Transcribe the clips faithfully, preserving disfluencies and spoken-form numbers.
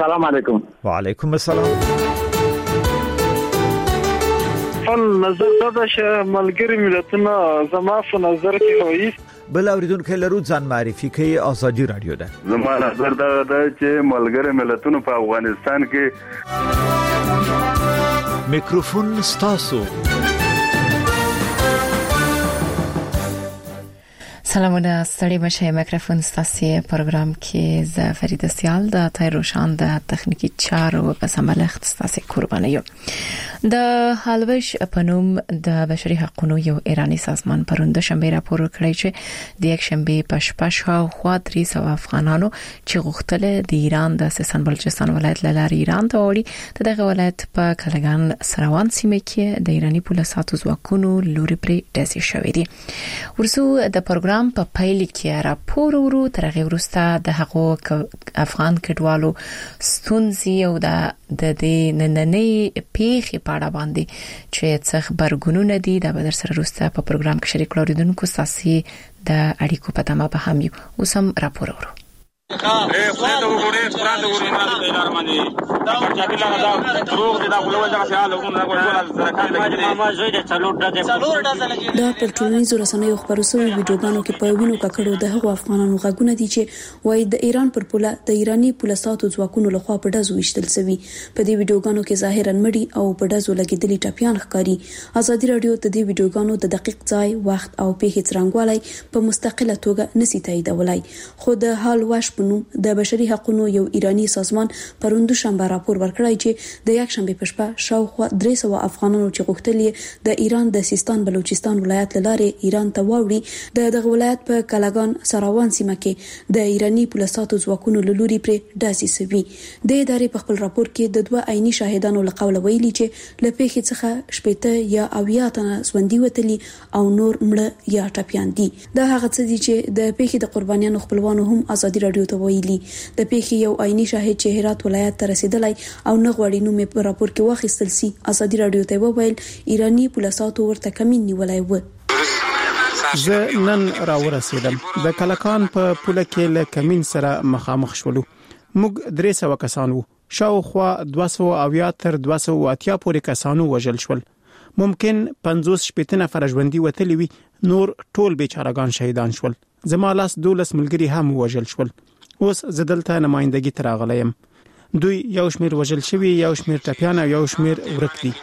السلام علیکم. وعلیکم السلام. فل نظر دا چې ملګری ملتونه زما په نظر کې وایي بل اوریدونکو لرو ځان معرفي کوي ازادي رادیو ده. زما نظر دا ده چې ملګری ملتونه په افغانستان کې میکروفون ستاسو. سلامونه ستړي مشه. میکروفون ستاسو پروګرام کې ز فرید سیال د تایروشان د تخنیکی چارو په سمبالښت ستاسو قرباني یو. د حلوش پنوم د بشري حقوقو یو ایرانی سازمان پروند شنبه راپور کړی چې د یک شنبه پښپښه خوا درې سوه افغانانو چې غوښتل د ایران د سیستان بلوچستان ولایت لاره ایران ته وړي دغه ولایت په کلګان سروان سیمه کې د ایرانی پولیسو ځواکونو لوري پرې داسې شوې دي. ورسو د پروګرام په پایل کې راپور ورو تر هغه وروسته د هغو افغان کډوالو ستونزې او د د دې نننۍ پیښې په اړه باندې چې څه خبرګونونه دي د بدر سره وروسته په پروګرام کې شریک لوریدونکو ساسي د اړیکو په تمه به هم یو اوس هم راپور ورو. اے خدای ته وګورئ قرآن ته وګورئ دا باندې دا چاپی لا دا روغ دي دا غلوه ځکه چې حال وګورئ غوړل سره کار لګیږي ما زوی د څلور ډزه څلور ډزه لګیږي. دا پر ټولنیزو رسنیو خبرو شوی ویډیوګانو کې په وینو ککړو د هغو افغانانو غږونه دي چې وایي د ایران پر پوله د ایرانی پولیسو ځواکونو لخوا په ډزو وشتل شوی. په دې ویډیوګانو کې ظاهرا مړي او په ډزو لګیدلي ټاپیان ښکاري. ازادي رادیو د دې ویډیوګانو د دقیق ځای وخت او پیښې څرنګوالي په مستقله توګه نسی تاییدولای. خو د حال واش د بشري حقوقو یو ایرانی سازمان پروند شنبه راپور ورکړی چې د یک شنبه پښپا شاوخوا درې سوه افغانانو چې غوښتل د ایران د سیستان بلوچستان ولایت لاره ایران ته واوړي د دغه ولایت په کلاګان سراوان سیمه کې د ایرانی پولیسو ځواکونو لوري پرې داسې سوي. د ادارې په خپل راپور کې د دوه عیني شاهدانو لقول ویلي چې لپیخي څخه شپېته یا اویا تنه ژوندۍ وتلي او نور مړه یا ټپيان دي. دا هغه څه دي چې د پیښې د قربانیانو خپلوانو هم ازادي رادیو ته ویلي. د پیښې یو عیني شاهد چې هرات ولایت ته رسیدلی او نه غوړي نو په راپور کې واخیستل سي. ازادي رادیو ته وویل ایرانی پولیسو ورته کمین نیولای و. زه نن راورسېدم د کلکان په پوله کې له کمین سره مخامخ شولو. موږ درې سوه کسان وو. شاوخوا دوه سوه اویا تر دوه سوه اتیا پورې کسانو وژل شول. ممکن پنځوس شپېته نفر ژوندي وتلي وي. نور ټول بیچارهګان شهیدان شول. زما لاس دولس ملګري هم وژل شول. اوس زدلته نمائندګي تر اغلیم. دوی یو شمیر وژل شوی یو شمیر ټپیان او یو شمیر ورک دي.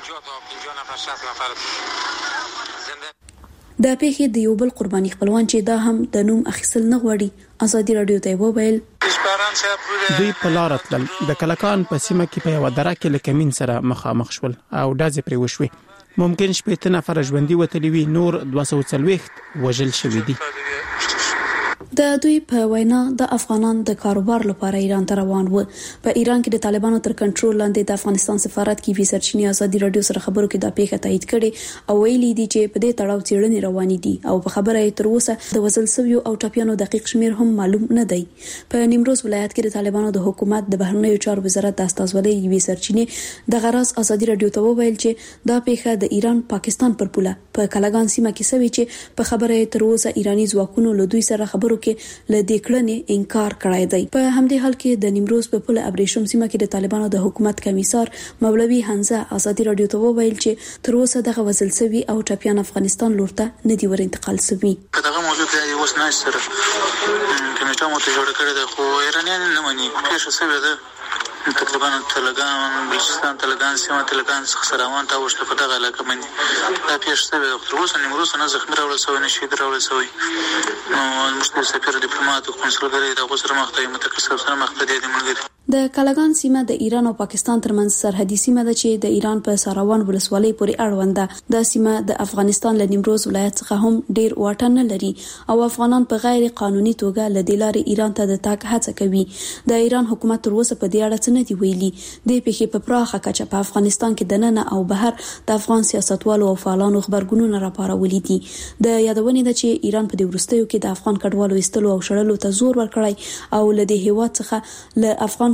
د پیښې د یو بل قرباني خپلوان چې دا هم د نوم اخیستل نه غواړي ازادي رادیو ته وویل دوی په لار تلل د کلکان په سیمه کې په یو دره کې لکمین سره مخامخ شول او دازې پرې وشوي. ممکن شپېته نفر ژوندۍ وتلي وي. نور دوه سوه څلوېښت وژل شوي دي. د دوی په وینا د افغانان د کاروبار لپاره ایران ته روان و. په ایران کې د طالبانو تر کنټرول لاندې د افغانستان سفارت کې وی سرچینې ازادي رادیو سره خبرو کې د پیښه تایید کړي او ویلي دي چې په دې تړاو څېړنې روانې دي او په خبره یې تر اوسه د وزل سویو او ټاپیانو دقیق شمیر هم معلوم نه دی. په نیمروز ولایت کې د طالبانو د حکومت د بهرنیو چارو وزارت د استازولۍ وی سرچینې د غراس ازادي رادیو ته وویل چې دا پیښه د ایران پاکستان پر پوله په کلاګان سیمه کې سوي چې په خبره یې تر اوسه ایرانی ځواکونو له دوی سره خبرو کې له دې کړنې انکار کړی دی. په همدې حال کې د نیمروز په پوله ابریشم سیمه کې د طالبانو د حکومت کمیسار مولوي حمزه ازادي رادیو ته وویل چې تر اوسه دغه وزل سوي او ټپيان افغانستان لورته نه دی ور انتقال سوي. دغه موضوع د اوس نه سره کمیټه مو ته جوړ کړی دی خو ایرانیان نه مني پیښه شوې ده. تقریبا تلګان بلوچستان تلګان سیمه تلګان سراوان ته وشته په دغه علاقه باندې دا پیښه شوې ده. تر اوسه نیمروز نه زخمي راوړل شوی نه شي راوړل شوی. نو مشکل سفیر ډیپلوماټ او کنسولګری د غوسر مخته متکسب سره مخته دي ملګری. د کلاګان سیمه د ایران او پاکستان ترمنځ سرحدي سیمه ده چې د ایران په سراوان ولسوالۍ پورې اړوند ده. د سیمه د افغانستان له نیمروز ولایت څخه هم ډیر واټن نه لري او افغانان په غیر قانوني توګه له دې لارې ایران ته د تګ هڅه کوي. د ایران حکومت تر اوسه په دې اړه څه نه دی ویلي. د پیښې په پراخه کچه په افغانستان کې د نن او بهر د افغان سیاستوالو او فعالانو خبرګونونه راپارولي دي. د یادونې ده چې ایران په دې وروستیو کې د افغان کډوالو ایستلو او شړلو ته زور ورکړی او له دې هیواد څخه له افغان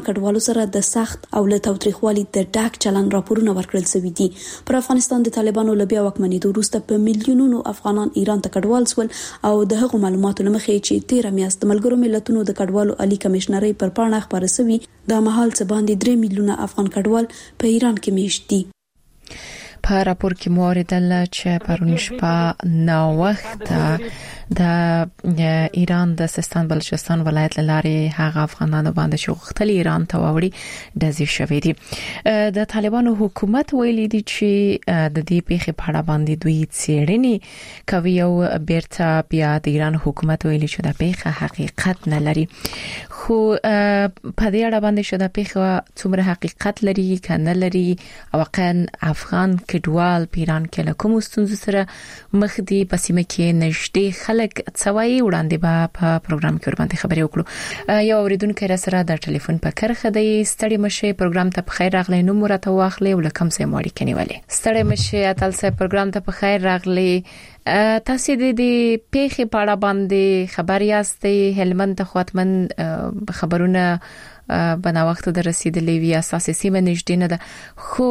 کډوالو سره د سخت او له تاوتریخوالي د ډاک چلن راپورونه ورکړل شوي دي. پر افغانستان د طالبانو له بیا واکمنېدو وروسته په میلیونونو افغانان ایران ته کډوال شول او د هغو معلوماتو لمخې چې تیر میاشت د ملګرو ملتونو د کډوالو عالی کمشنرۍ پر پاڼه خبره شوې د مهال څه باندې درې میلیونه افغان کډوال په ایران کې میشت دي. په راپور کې مو اوریدل چې پرون شپه نو وخت د ایران د سیستان بلوچستان ولایت لارې هغه افغانانو باندې چې غوښتل ایران ته وړي دزي شوې دي. د طالبانو حکومت ویلي دي چې د دې پیښې په اړه باندې دوی څېړنې کوي او بیرته بیا د ایران حکومت ویلي چې د پیښه حقیقت نه لري. خو په دې اړه باندې چې د پیښه څومره حقیقت لري کنه لري او واقعا افغان کډوال پیران کې له کوم ستونزو سره مخ دي په سیمه کې نږدې خلک څوای وړاندې به په پروګرام کې ورباندې خبرې وکړو. یو اوریدونکو را سره د ټلیفون په کرخه دی. ستړي مشه پروګرام ته په خیر راغلی. نو مرته واخلې ولکم سه موري کنيولې. ستړي مشه اتل سه پروګرام ته په خیر راغلی. تاسو د دې پیښې په اړه باندې خبر یاستئ؟ هلمند ته خواتمن خبرونه بنا وخت د رسیدلې وی اساسي سیمه نږدې نه ده، خو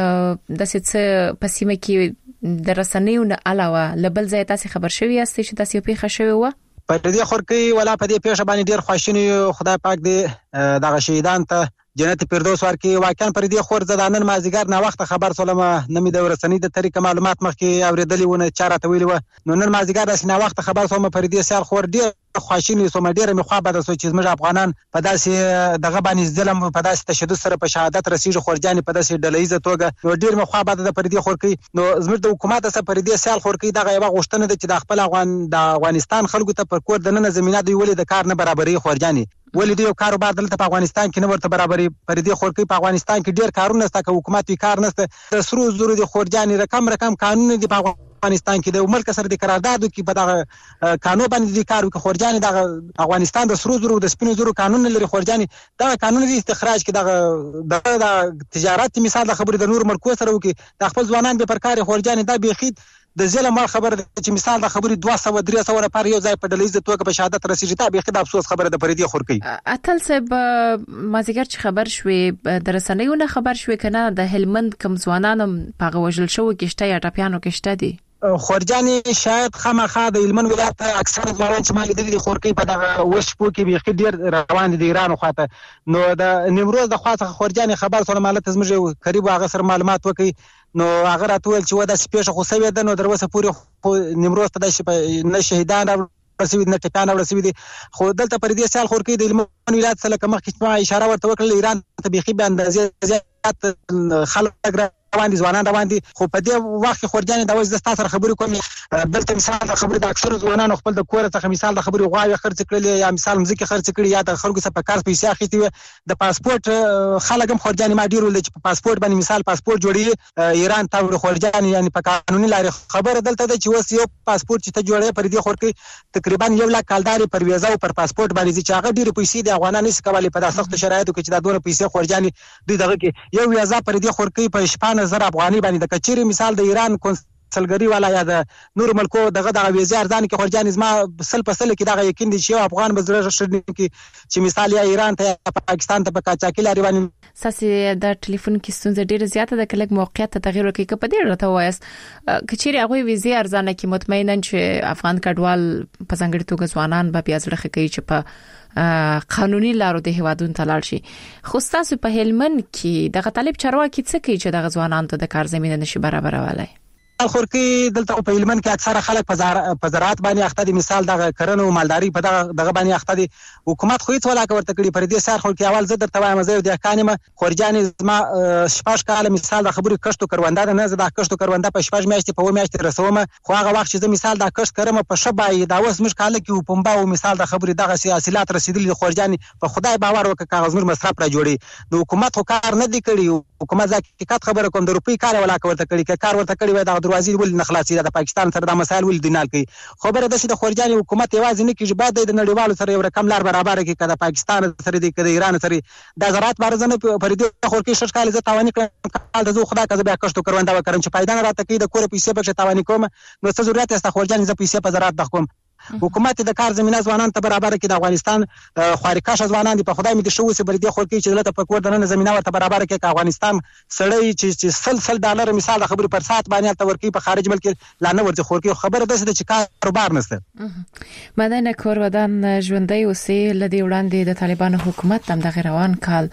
د څه په سیمه کې د رسنیو نه علاوه لبل ځای تاسو خبر شوی یاستئ چې تاسو پیښه شوی و؟ په دې خورکې ولا په دې پیښه باندې ډیر خوشاله خدای پاک دې دغه شهیدان ته جنت فردوس ورکړي. واقعا پر دې خور زدانن مازیګر نه وخت خبر سولم نه می د ورسنی د طریق معلومات مخکې اوریدلې ونه چاره ته ویلو نو نن مازیګر د نه وخت خبر سوم پر دې سال خور ډیر خوشاله سوم ډیر می خو به د سوچ چې موږ افغانان په داسې دغه باندې ظلم په داسې تشدد سره په شهادت رسیږي خورجان په داسې ډلېزه توګه نو ډیر می خو به د پر دې خورکې نو زموږ د حکومت سره پر دې سال خورکې دغه یو غوښتنه ده چې د خپل افغان د افغانستان خلکو ته پر کور د نن زمينه دی ولې د کار نه برابرۍ خورجاني ولې دی کاروبار دلته په افغانستان کې نه ورته برابرۍ پر دې خورکې په افغانستان کې ډیر کارونه ستا که حکومت وی کار نشته د سرو زرو د خورجاني رقم رقم قانون دی په افغانستان کې د ملک سره د قراردادو کې په دغه قانون باندې د کارو کې خورجاني د افغانستان د سرو زرو د سپینو زرو قانون لري خورجاني دا قانون د استخراج کې دغه د تجارت مثال د خبرې د نور ملکو سره وکي د خپل ځوانان به پرکار خورجاني دا بيخید د ظلم خبر چې مثال د خبرې دوه سوه درې سوه لپاره یو ځای په ډلېزه توګه په شهادت رسیږي دا بيخید افسوس خبره د پردي خورکې. اتل صاحب مازیګر چې خبر شوې د رسنیو نه خبر شوې کنه د هلمند کم ځوانانو په وژل شو کېشته یا ټاپیانو کېشته دي خورجاني شاید خامخا د هلمند ولایت اکثر ځوانان چې مالي د خورکې په دغه وشپو کې بيخید ډیر روان دي د ایران خواته نو د نیمروز د خواته خورجاني خبر سره مالته زموږ قریب هغه سره معلومات وکي نو هغه راتول چې ودا سپیشه خو سوي ده نو دروسه پوری نیمروز ته د نه شهیدان رسوي نه ټکان رسوي دي خو دلته پر دې سال خورکې د هلمند ولایت سره کومه اشاره ورته وکړه ایران ته بيخي به اندازې زیات خلک روان دي ځوانان روان دي خو په دې وخت خورجاني د وځ د تاسو خبرې کوم دلته مثال د خبرې د اکثر ځوانانو خپل د کور څخه مثال د خبرې غواړي خرڅ کړل یا مثال مزګي خرڅ کړی یا د خلکو څخه په کار پیسې اخیستي د پاسپورت خلک هم خورجاني ما ډیر ول چې په پاسپورت باندې مثال پاسپورت جوړي ایران ته خورجاني یعنی په قانوني لارې خبره دلته د چې وس یو پاسپورت چې ته جوړې پر دې خورکې تقریبا یو لاک کالداري پر ویزا او پر پاسپورت باندې چې هغه ډیر پیسې د افغانانو څخه کولای په داسې سخت شرایطو کې چې دا ډېر پیسې خورجاني دوی دغه کې یو ویزا پر دې خورکې په شپږ زره افغاني باندې د کچيري مثال د ایران کنسلګری والا یا د نور ملکو دغه دغه ویزه ارزان کې خورجاني زما سل په سل کې دغه یقین دي چې افغان بزرګ شړنی کې چې مثال یا ایران ته پاکستان ته په کاچاکی لري باندې ساسي د ټلیفون کې ستونزه ډیره زیاته د کلک موقعیت ته تغیر وکړي کپه ډیره راته وایس کچيري هغه ویزه ارزان کې مطمئنا چې افغان کډوال په څنګه توګه ځوانان به بیا ځړخه کوي چې په قانوني لارو د هوادون تلل شي خو تاسو په هلمند کې دغه طالب چارواکي څه کوي چې دغه ځوانان ته د کار زمينه نشي برابرولای؟ خورکې دلته په هلمند کې اکثره خلک په زراعت باندې اخته دي مثال دغه کرنه او مالداري په دغه دغه باندې اخته دي حکومت خو هیڅ ولا ورته کړی پر دې سر خلک اول زه درته وایم زه د احکام خورجاني زما شپږ کال مثال د خبرې کښتو کرونده نه زه د کښتو کرونده په شپږ میاشتې په و میاشتې رسوم خو هغه وخت چې زه مثال د کښت کرم په شبای دا اوس مش کال کې پمبا او مثال د خبرې دغه سیاسيات رسیدلي خورجاني په خدای باور وکړه کاغذ مر مصرف را جوړي نو حکومت خو کار نه دی کړی حکومت ځکه خبره کوم د روپی کار ولا ورته کړی کار ورته کړی وای د دروازې ول نه خلاص د پاکستان سره د مسایل ول دینال کوي خبره د شي د خورجاني حکومت یوازې نه کیږي بعد د نړیوالو سره یو رقم لار برابر کوي کله پاکستان سره د ایران سره د زراعت بارزنه پر دې خورکې شش کال زه تاوانی کړم د زو خدا کزه بیا کښتو کرونده وکړم چې پیدا نه راته کوي د کور پیسې بخښه تاوانی کوم نو څه ضرورت است خورجاني ز پیسې په زراعت د کوم حکومت د کار زمينه ځوانان ته برابر کړي. د افغانستان خارقاش ځوانان دي په خدای مې د شو سي بر دي خور کې چې دلته په کور دنه زمينه ورته برابر کړي. افغانستان سړی چې سلسل ډالر مثال د خبرې پر سات باندې تل ورکی په خارج ملک لا نه ورته خور کې خبره ده چې کاروبار نشته. مدنه کور ودان ژوندۍ اوسې لدی وړاندې د طالبانو حکومت هم د غیروان کال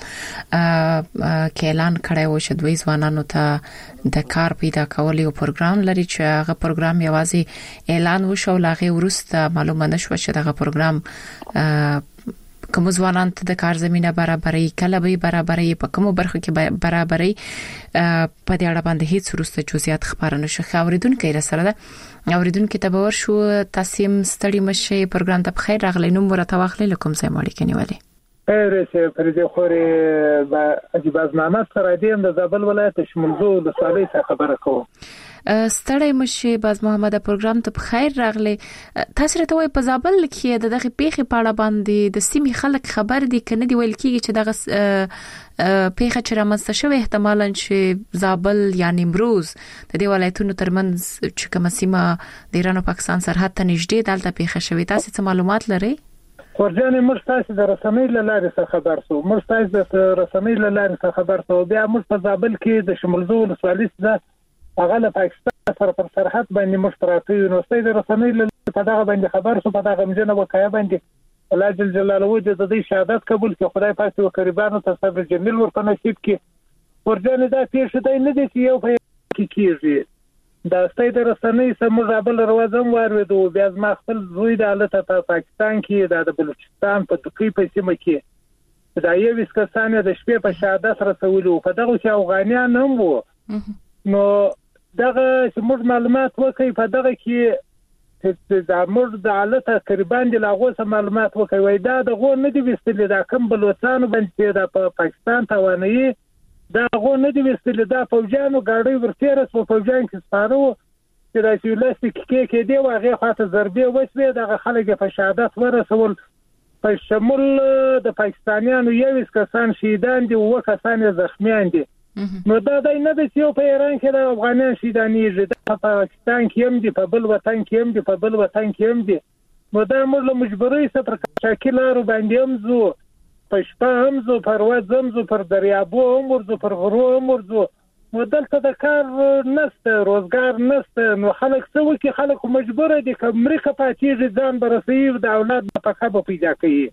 کې اعلان کړی و چې دوی ځوانانو ته د کار پیدا کول یو پروګرام لري چې هغه پروګرام یوازې اعلان وشو لاغه ورسته معلومه نشو چې دغه پروګرام کوم ځوانان ته د کار زمينه برابرۍ کله به برابرۍ په کومو برخو کې برابرۍ په دې اړه باندې هیڅ ورسته جزئیات خبرونه نشو. اوریدونکو یې سره ده اوریدونکو ته باور شو تاسیم ستړي مشه پروګرام ته بخیر راغلی. نو مرته واخلې لکم سم اړیکې نیولې خیر پر دې خوري با اجي بازنامه سره دیم د زابل ولایت شمولزو د صالح څخه خبره کوم. ستړی مشه باز محمد پروګرام ته بخیر راغلی. تاسو راته وای په زابل کې د دغه پیخي پاړه باندې د سیمې خلک خبر دي کنه دی ویل کیږي چې دغه پیخه چې رامنځته شوی احتمالاً چې زابل یا نیمروز د دې ولایتونو ترمنځ چې کوم سیمه د ایران او پاکستان سرحد ته نږدې دلته پیخه شوی. تاسو څه معلومات لرئ؟ ورجانې موږ تاسو د رسنۍ له لارې څخه خبر سو موږ تاسو د رسنۍ له لارې څخه خبر سو بیا موږ په زابل کې د شمولزو ولسوالۍ څخه هغه له پاکستان سره پر سرحد باندې مشترکي یونیورسيټي د رسنۍ له په دغه باندې خبر شو په دغه مجنه وکیا باندې الله جل جلاله د دې شهادت قبول کړي. خدای پاک او قربانو ته صبر جمیل ورته نصیب کړي. ورجانې دا پیښه دی نه دي چې یو په کې کیږي دا ستای د رسنۍ سم زابل روازم واردو بیا ما خپل زوی د حالت په پاکستان کې د بلوچستان په دقي په سیمه کې دا یو وسکسانه د شپې په شهادت رسولو په دغه چې افغانیان هم وو. نو دغه موږ معلومات وکړي په دغه کې د موږ د حالت قربان دي لاغو سم معلومات وکړي وای دا د غو نه دی وستل دا کم بلوچستان باندې د پا پاکستان توانایي دا غو نه دی وستل دا فوجانو ګاډي ورتيره سو فوجان کې سپارو چې د سیولاستیک کې کې دی واغې خاطر ضربې وسوي دغه خلک په شهادت ورسول په شمول د پاکستانیانو یو کسان شهیدان دي او کسان زخمیان دي. نو دا دای نه د یو په ایران کې د افغانان شیدانیږي د پاکستان کې هم دي په بل وطن کې هم دي په بل وطن کې هم دي. نو دا موږ له مجبورۍ سره پر شاکلارو باندې هم زو په شپه هم زو پر ورځ هم زو پر دریابو هم ورزو پر غرو هم ورزو. نو دلته د کار نشته روزګار نشته. نو خلک څه وکړي خلک مجبور دي چې امریکا پاتې ځان برسي د اولاد په خبره پیدا کوي.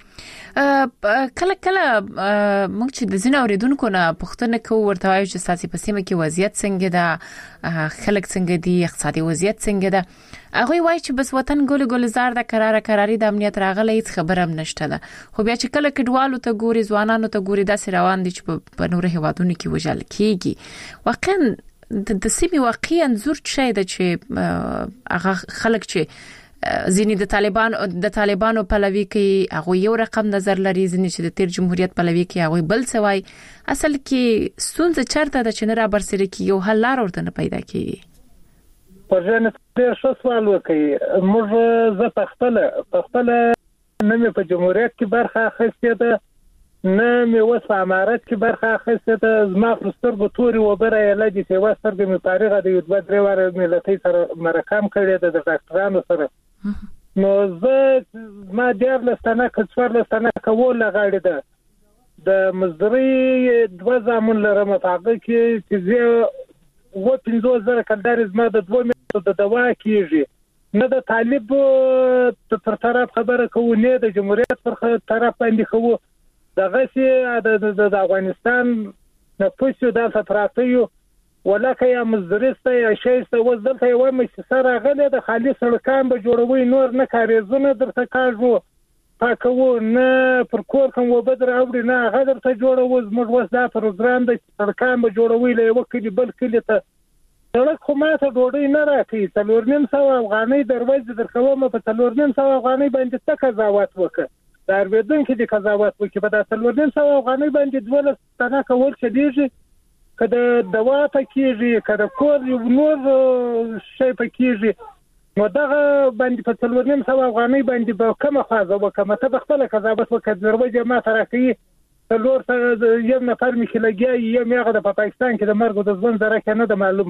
کله کله موږ چې د زینو اوریدونکو نه پوښتنه کوو ورته وایو چې ساسي په سیمه کې وضعیت څنګه ده خلک څنګه دي اقتصادي وضعیت څنګه ده هغه وایي چې بس وطن ګول ګول زار د قرار قراري د امنیت راغلی هیڅ خبره هم نشته ده. خو بیا چې کله کډوالو ته ګوري ځوانانو ته ګوري داسې روان دي چې په نور هیوادونو کې وژل کیږي. واقعا د سیمه واقعي انزور څه ده چې هغه خلک چې ځینې د طالبان د طالبانو پلوي کې هغه یو رقم نظر لري ځینې چې د تیر جمهوریت پلوي کې هغه بل څه وای. اصل کې ستونزه چرته د چنرا برسره کې یو حل لار ورته پیدا کیږي. پرځنه ډېر ښه سوال وکړي. موږ زه په خپل په خپل نه مې په جمهوریت کې برخه اخیستې ده نه مې اوس په امارت کې برخه اخیستې ده. زما پر سترګو تورې وبره یې لدي چې وسترګې مې فارغه د یو دوه درې واره ملتۍ سره مرکم کړې ده د ډاکټرانو سره. نو زه ما ډېر لستانه کڅوړ لستانه کول غاړي ده د مزدوري دوه زامن لرم په هغه کې چې زه و پنځه زره کلدار زما د دوه میاشتو د دوا کیږي نه د طالب پر طرف خبره کوو نه د جمهوریت پر طرف باندې کوو دغه چې د افغانستان نفوس د فتراتیو ولکه یا مزدورسته یا شایسته وزدلته یو مؤسسه راغله د خالي سړکان به جوړوي نور نه کاریزونه درته کاږو پاکو نه پر کور کوم وبدر اوړي نه هغه درته جوړو زموږ وس دا پروګرام د سړکان به جوړوي له یو کلی بل کلی ته سړک خو ماته ډوډۍ نه راکړي څلور نیم سو افغانۍ دروازه درکوم په څلور نیم سو افغانۍ باندې څه قضاوت وکړه دا ورېدون کې د قضاوت وکړي په دا څلور نیم سو افغانۍ باندې دوله ستنه کول شديږي کله دوا پکېږي کله کور یو نور شی پکېږي. نو دغه باندې په څلور نیم سو افغانۍ باندې به کومه خازه وکړه ته خپل قضاوت وکړه دروازه ما ترکې څلور یو نفر مې لګي یو میغه د پاکستان کې د مرګ د ځوان زره کنه د معلوم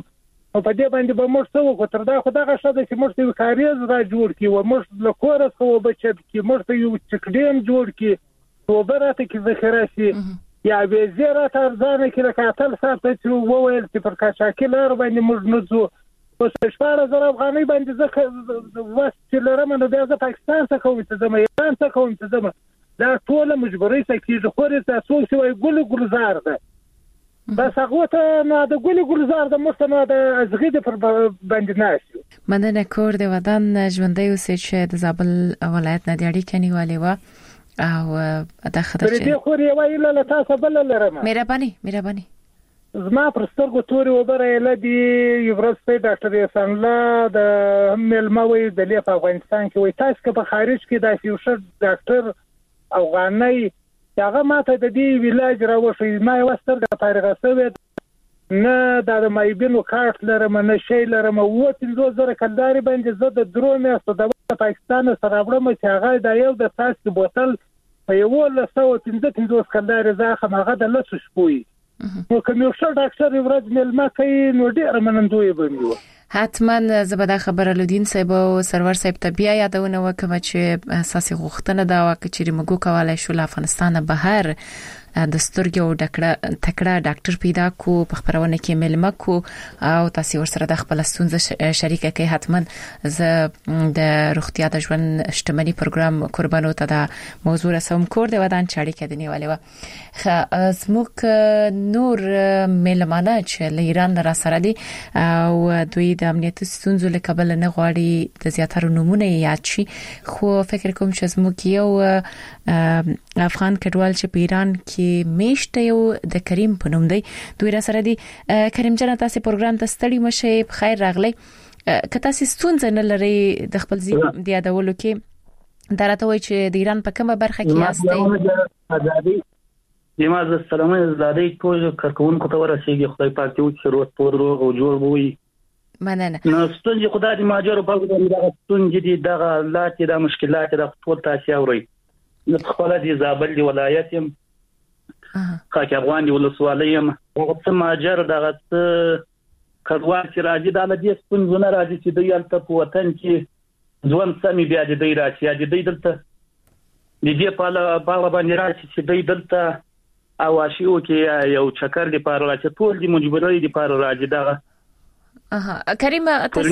او په دې باندې به موږ څه وکړو تر دا خو دغه شته چې موږ ته کاریز را جوړ کړو موږ له کوره خو بچت کې موږ ته یو چکډیم جوړ کړو او برته کې ذخیره شي یا به زیره تر ځانه کې راکاتل ساتي چې وویل چې پر کاچاکي لار باندې موږ نه ځو په شپږ زره افغانۍ باندې ځکه واسطه لرم نو بیا زه پاکستان څخه کوم چې زما ایران څخه کوم چې زما دا ټول مجبوري څخه کیږي خو رته څو څو ګل ګلزار ده بس هغه ته نو د ګل ګلزار د مستنه د ازغید پر باندې ناشي مننه کور د ودان ژوندۍ اوسې چې د زابل ولایت نه دی اړیکه نیولې و او دا خبره چې دې خو یې وایله له تاسو بل لرم مهرباني مهرباني زما پرسترګو توري وبره لدی یوبرسټي ډاکټر یسان الله د ملموي د لیف افغانستان کې وي تاسو په خارج کې د یو شر ډاکټر افغاني هغه ماته د دې ویلاج راوښي ما وستر د فارغه سوي نه د مایبینو کارت لرم نه شي لرم او پنځه زره کلداري باندې زه د درو میاشتو د پاکستان سره وړم چې هغه د یو د تاسو بوتل په یو له سو پنځه پنځه کلداري زخه هغه د لاسو شپوي نو کوم یو شر ډاکټر ورځ ملما کوي نو ډیر منندوی بنیو حتما زبده خبر الودین صاحب او سرور صاحب ته بیا یادونه وکم چې اساسي غوښتنه دا وکړي چې موږ کولای شو له افغانستان بهر د سترګو ډاکټر تکړه ډاکټر پیدا کو په خبرونه کې ملما کو او تاسو ورسره د خپل ستونزې شریکه کوي حتما ز د روغتیا د ژوند اجتماعي پروګرام قربانو ته د موضوع رسوم کور د ودان چاړي کې دنیواله و خ اسموک نور ملمانه چې له ایران را سره دي او دوی د امنیت ستونزو له کبل نه غواړي د زیاتره نمونه یاد شي خو فکر کوم چې اسموک یو افغان کډوال چې په ایران کې میشته یو د کریم په نوم دی دوی را سره دي کریم جان تاسو پروګرام ته ستړي مشه بخیر راغلی که تاسو ستونزه نه لري د خپل ځین د یادولو کې درته وای چې د ایران په کومه برخه کې یاستئ یماز السلام زادی ټول کارکونکو ته ورسېږي خدای پاک دې وکړي روغ پور روغ او جوړ وي مننه نو ستونزې خدای دې ماجر په دغه ستونزې دي دغه لاتې د مشکلات د ټول تاسو اوري نو خپل دې زابل دی ولایت يم خاک افغان دی ولسوالۍ يم هغه څه ماجر دغه کډوال چې راځي د دې ستونزونه راځي چې د یالته په وطن کې ځوان سمي بیا دې راځي دې دلته دې په اړه باندې راځي چې دې دلته او اشیو کې یو چکر دی پر راځي ټول دی مجبورای دی پر راځي دغه اها کریم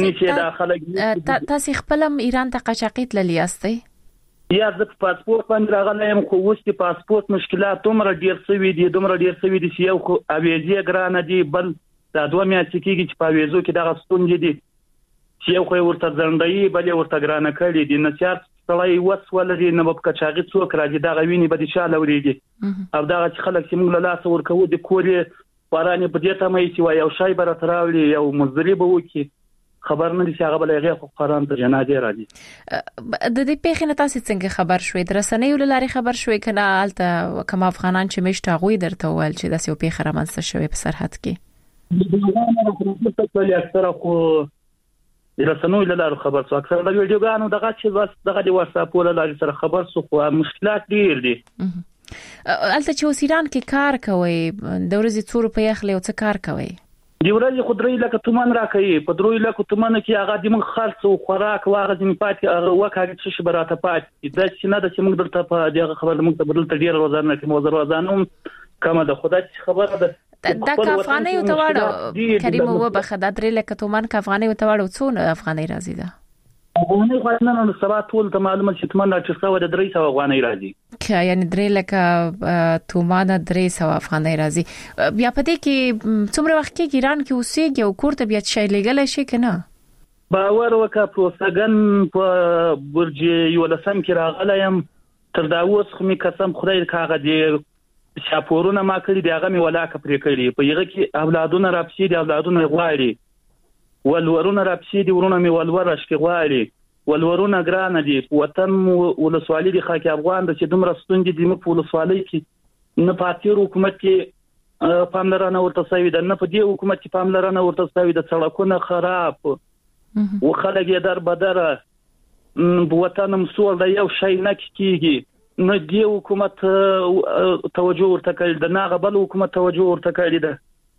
تاسو تاسو خپلم ایران ته قاچاقیت للی استئ یا د پاسپورت باندې راغلایم خو اوس د پاسپورت مشکلات عمر ډیر سوي دي دومره ډیر سوي دي چې یو خو اویزي ګرانه دي بل دا دوه میاشتې کېږي چې په اویزو کې دغه ستونزې دي چې یو خو ورته ځندایي بل ورته ګرانه کړي دي نه چارت سړی وسولري نه په کچاغي څوک راځي دا غویني به د شاله وريږي او دا چې خلک چې موږ له لاس ورکو د کورې بارانه په دې ته مې چې یو شای بر تراولي یو مزدری به وکي خبر نه دي چې هغه بل هغه خو قران ته جنازه راځي د دې پیښې تاسو څنګه خبر شوي درسنه یو لاري خبر شوي کنه الته کوم افغانان چې مشته غوي درته ول چې داسې پیښه رامنځته شوي په سرحد کې د اکثره خو درسنه یو لاري خبر سو اکثره د ویډیوګانو دغه چې بس دغه د واتس اپ ولا لاري سره خبر سو خو مشکلات ډیر دي الته چې وسیران کې کار کوي د ورځې څو روپۍ اخلي او څه کار کوي دی ورځې خدای لکه تومن راکړي په دروي لکه تومن کې هغه د من خرڅ او خوراک واغه د پاتې هغه وکړي چې شبراته پاتې د چې نه د چې موږ درته په دغه خبره موږ ته بدل تډیر روزانه کې موزر روزانه کما د خدای خبره ده دا افغاني او تواړو کریم و بخدا درې لکه تومن ک افغاني او تواړو څو افغاني راځي دا افغاني خو نه نو سبا ټول ته معلومه چې تمنه چې څو د درې سو افغاني راځي که یعنی درې لکه تومان درې سو افغاني راځي بیا پدې کې څومره وخت کې ایران کې اوسېږي او کوړه بیا شي لګل شي کنه باور وکړه پروساګن په برج یو لسم کې راغلایم تر دا اوس خو می قسم خدای کاغه دی شاپورونه ما کړی دی هغه می ولاکه پرې کړی په یغه کې اولادونه راپسې دي اولادونه غواړي ولورونه راپسې دي ورونه می ولورش کې غواړي ولورونه ګران دي وطن ولسوالۍ د خاک افغان د چې دومره ستوندې دي په ولسوالۍ کې نه پاتیر حکومت کې پاملرنه ورته سوي ده نه په دې حکومت کې پاملرنه ورته سوي ده سړکونه خراب او خلک یې در بدره وطن مسول د یو شي نه کیږي نه دی حکومت توجه ورته کوي د ناغه بل حکومت توجه ورته کوي ده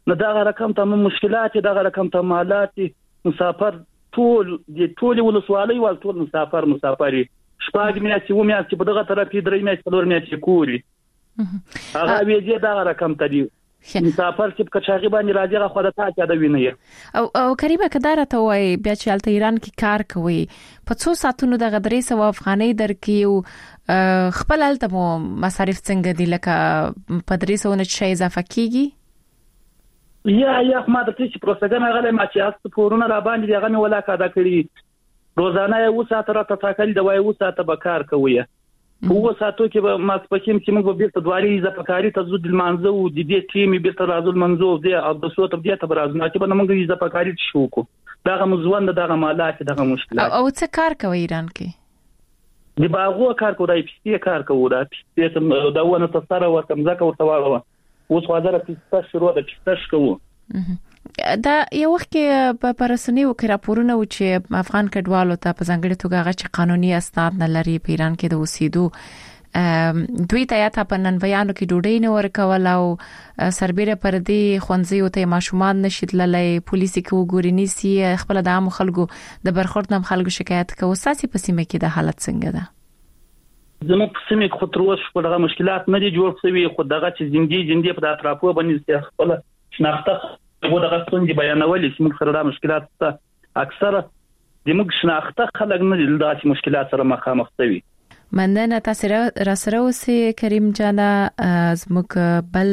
نو دا رقم ته مشکلات دا رقم ته مالات مسافر ټول د ټول ولسوالۍ ول ټول مسافر مسافري شپږ میاشتې و میاشتې په دغه طرف کې درې میاشتې څلور میاشتې کولی هغه ویجه دا رقم ته دی مسافر چې کچاغي باندې راځي خو د تا چا د ویني او او کریمه کدار ته وای بیا چې الته ایران کې کار کوي په څو ساتونو د غدري سو افغاني درکې خپل الته مو مصارف څنګه دي لکه په درې سو نه شي اضافه کیږي یا یا ما د تاسو پروسګن غلې ما چې اس پورونه را باندې دغه ولا کاده کړی روزانه یو ساعت را تفاکل د وای یو ساعت به کار کوي په وساتو کې به ماسپکیم چې موږ بیرته دواري زپکاری ته زود المنزو د دې ټیم بیرته راځول منزو د او د صوت په دې ته برازنه چې به موږ زپکاری شو کو دغه مزوند دغه مالات دغه مشکلات او څه کار کوي ایران کې د باغو کار کوي پیسې کار کوي دا پیسې دا ونه تاسو ورته مزه ورته واړو اوس خاطر پیسې شروع د پیسې کوو دا یو وخت کې په پرسنیو کې راپورونه و چې افغان کډوالو ته په ځانګړي توګه هغه چې قانوني اسناد نه لري په ایران کې د اوسېدو دوی ته یا ته په ننویانو کې ډوډۍ نه ورکول او سربېره پر دې خونځي او ته ماشومان نشیدلای پولیسي کې وګورینی سي خپل د عام خلکو د برخورد نم خلکو شکایت کوي ساسي په سیمه کې د حالت څنګه ده زموږ په سیمه کې خو تر اوسه خپل مشکلات نه دي جوړ شوي خو دغه چې زندګي زندګي په اطرافو باندې خپل شناخته و دغه څنګه بیانولې چې موږ سره د مشکلات ته اکثره د موږ شناخته خلک نه دي د مشکلات سره مخامخ شوي مننه تاسو را سره اوسئ کریم جانا زموږ بل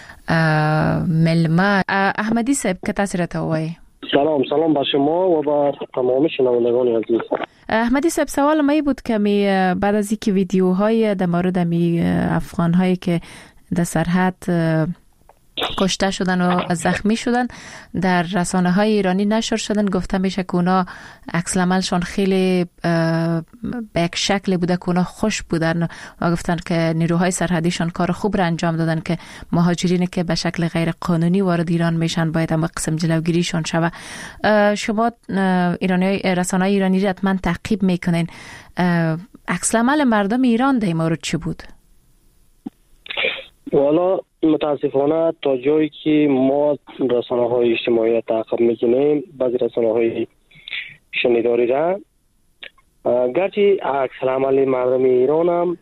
ملما احمدی صاحب که تاسو راته وایي سلام سلام با شما و با تمام شنوندگان عزیز. احمدی صاحب سوال ما بود که می بعد از اینکه ویدیوهای در مورد می افغان هایی که در سرحد کشته شدن و زخمی شدن در رسانه های ایرانی نشر شدن گفته میشه که اونا عکس العملشون خیلی به یک شکلی بوده که اونا خوش بودن و گفتن که نیروهای سرحدیشون کار خوب را انجام دادن که مهاجرینی که به شکل غیر قانونی وارد ایران میشن باید هم قسم جلوگیریشون شوه. شما ایرانی رسانه های ایرانی را حتما تعقیب میکنین، عکس العمل مردم ایران در این مورد چی بود؟ والا متاسفانه تا جایی که ما رسانه های اجتماعی تعقیب میکنیم بعضی رسانه های شنیداری را گرچه عکس العمل مردم ایران هم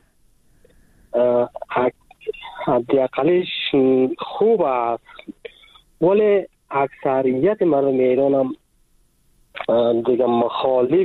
حداقلش خوب است ولی اکثریت مردم ایران هم دیگه مخالف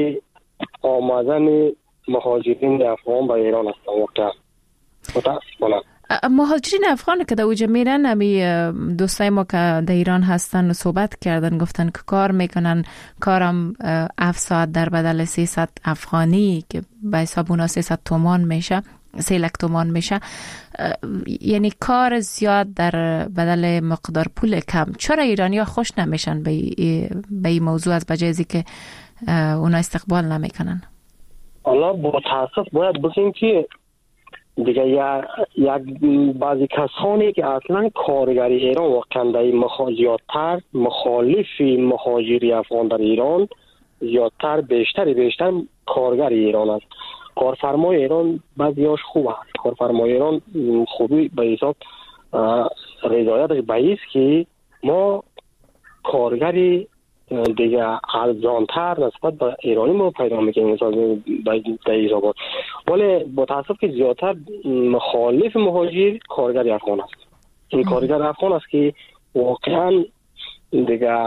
آمدن مهاجرین افغان به ایران هستند. متاسفانه مهاجرین افغان که در اوجه میرن همی دوستای ما که در ایران هستن و صحبت کردن گفتن که کار میکنن کارم هفت ساعت در بدل سیصد افغانی که به حساب اونا سیصد تومان میشه سه لک تومان میشه، یعنی کار زیاد در بدل مقدار پول کم. چرا ایرانی ها خوش نمیشن به این موضوع از بجایزی که اونا استقبال نمیکنن؟ حالا با تاسف باید بگیم که دیگه یک بعضی کسانی که اصلا کارگری ایران واقعا در زیادتر مخالف مهاجری افغان در ایران زیادتر بیشتر بیشتر کارگری ایران است. کارفرمای ایران بعضیاش خوب است. کارفرمای ایران خوبی به حساب رضایتش به است که ما کارگری دیگه ارزان‌تر نسبت به ایرانی ما پیدا میکنیم مثلا در ایران، ولی با تاسف که زیادتر مخالف مهاجر کارگر افغان است. این کارگر افغان است که واقعا دیگه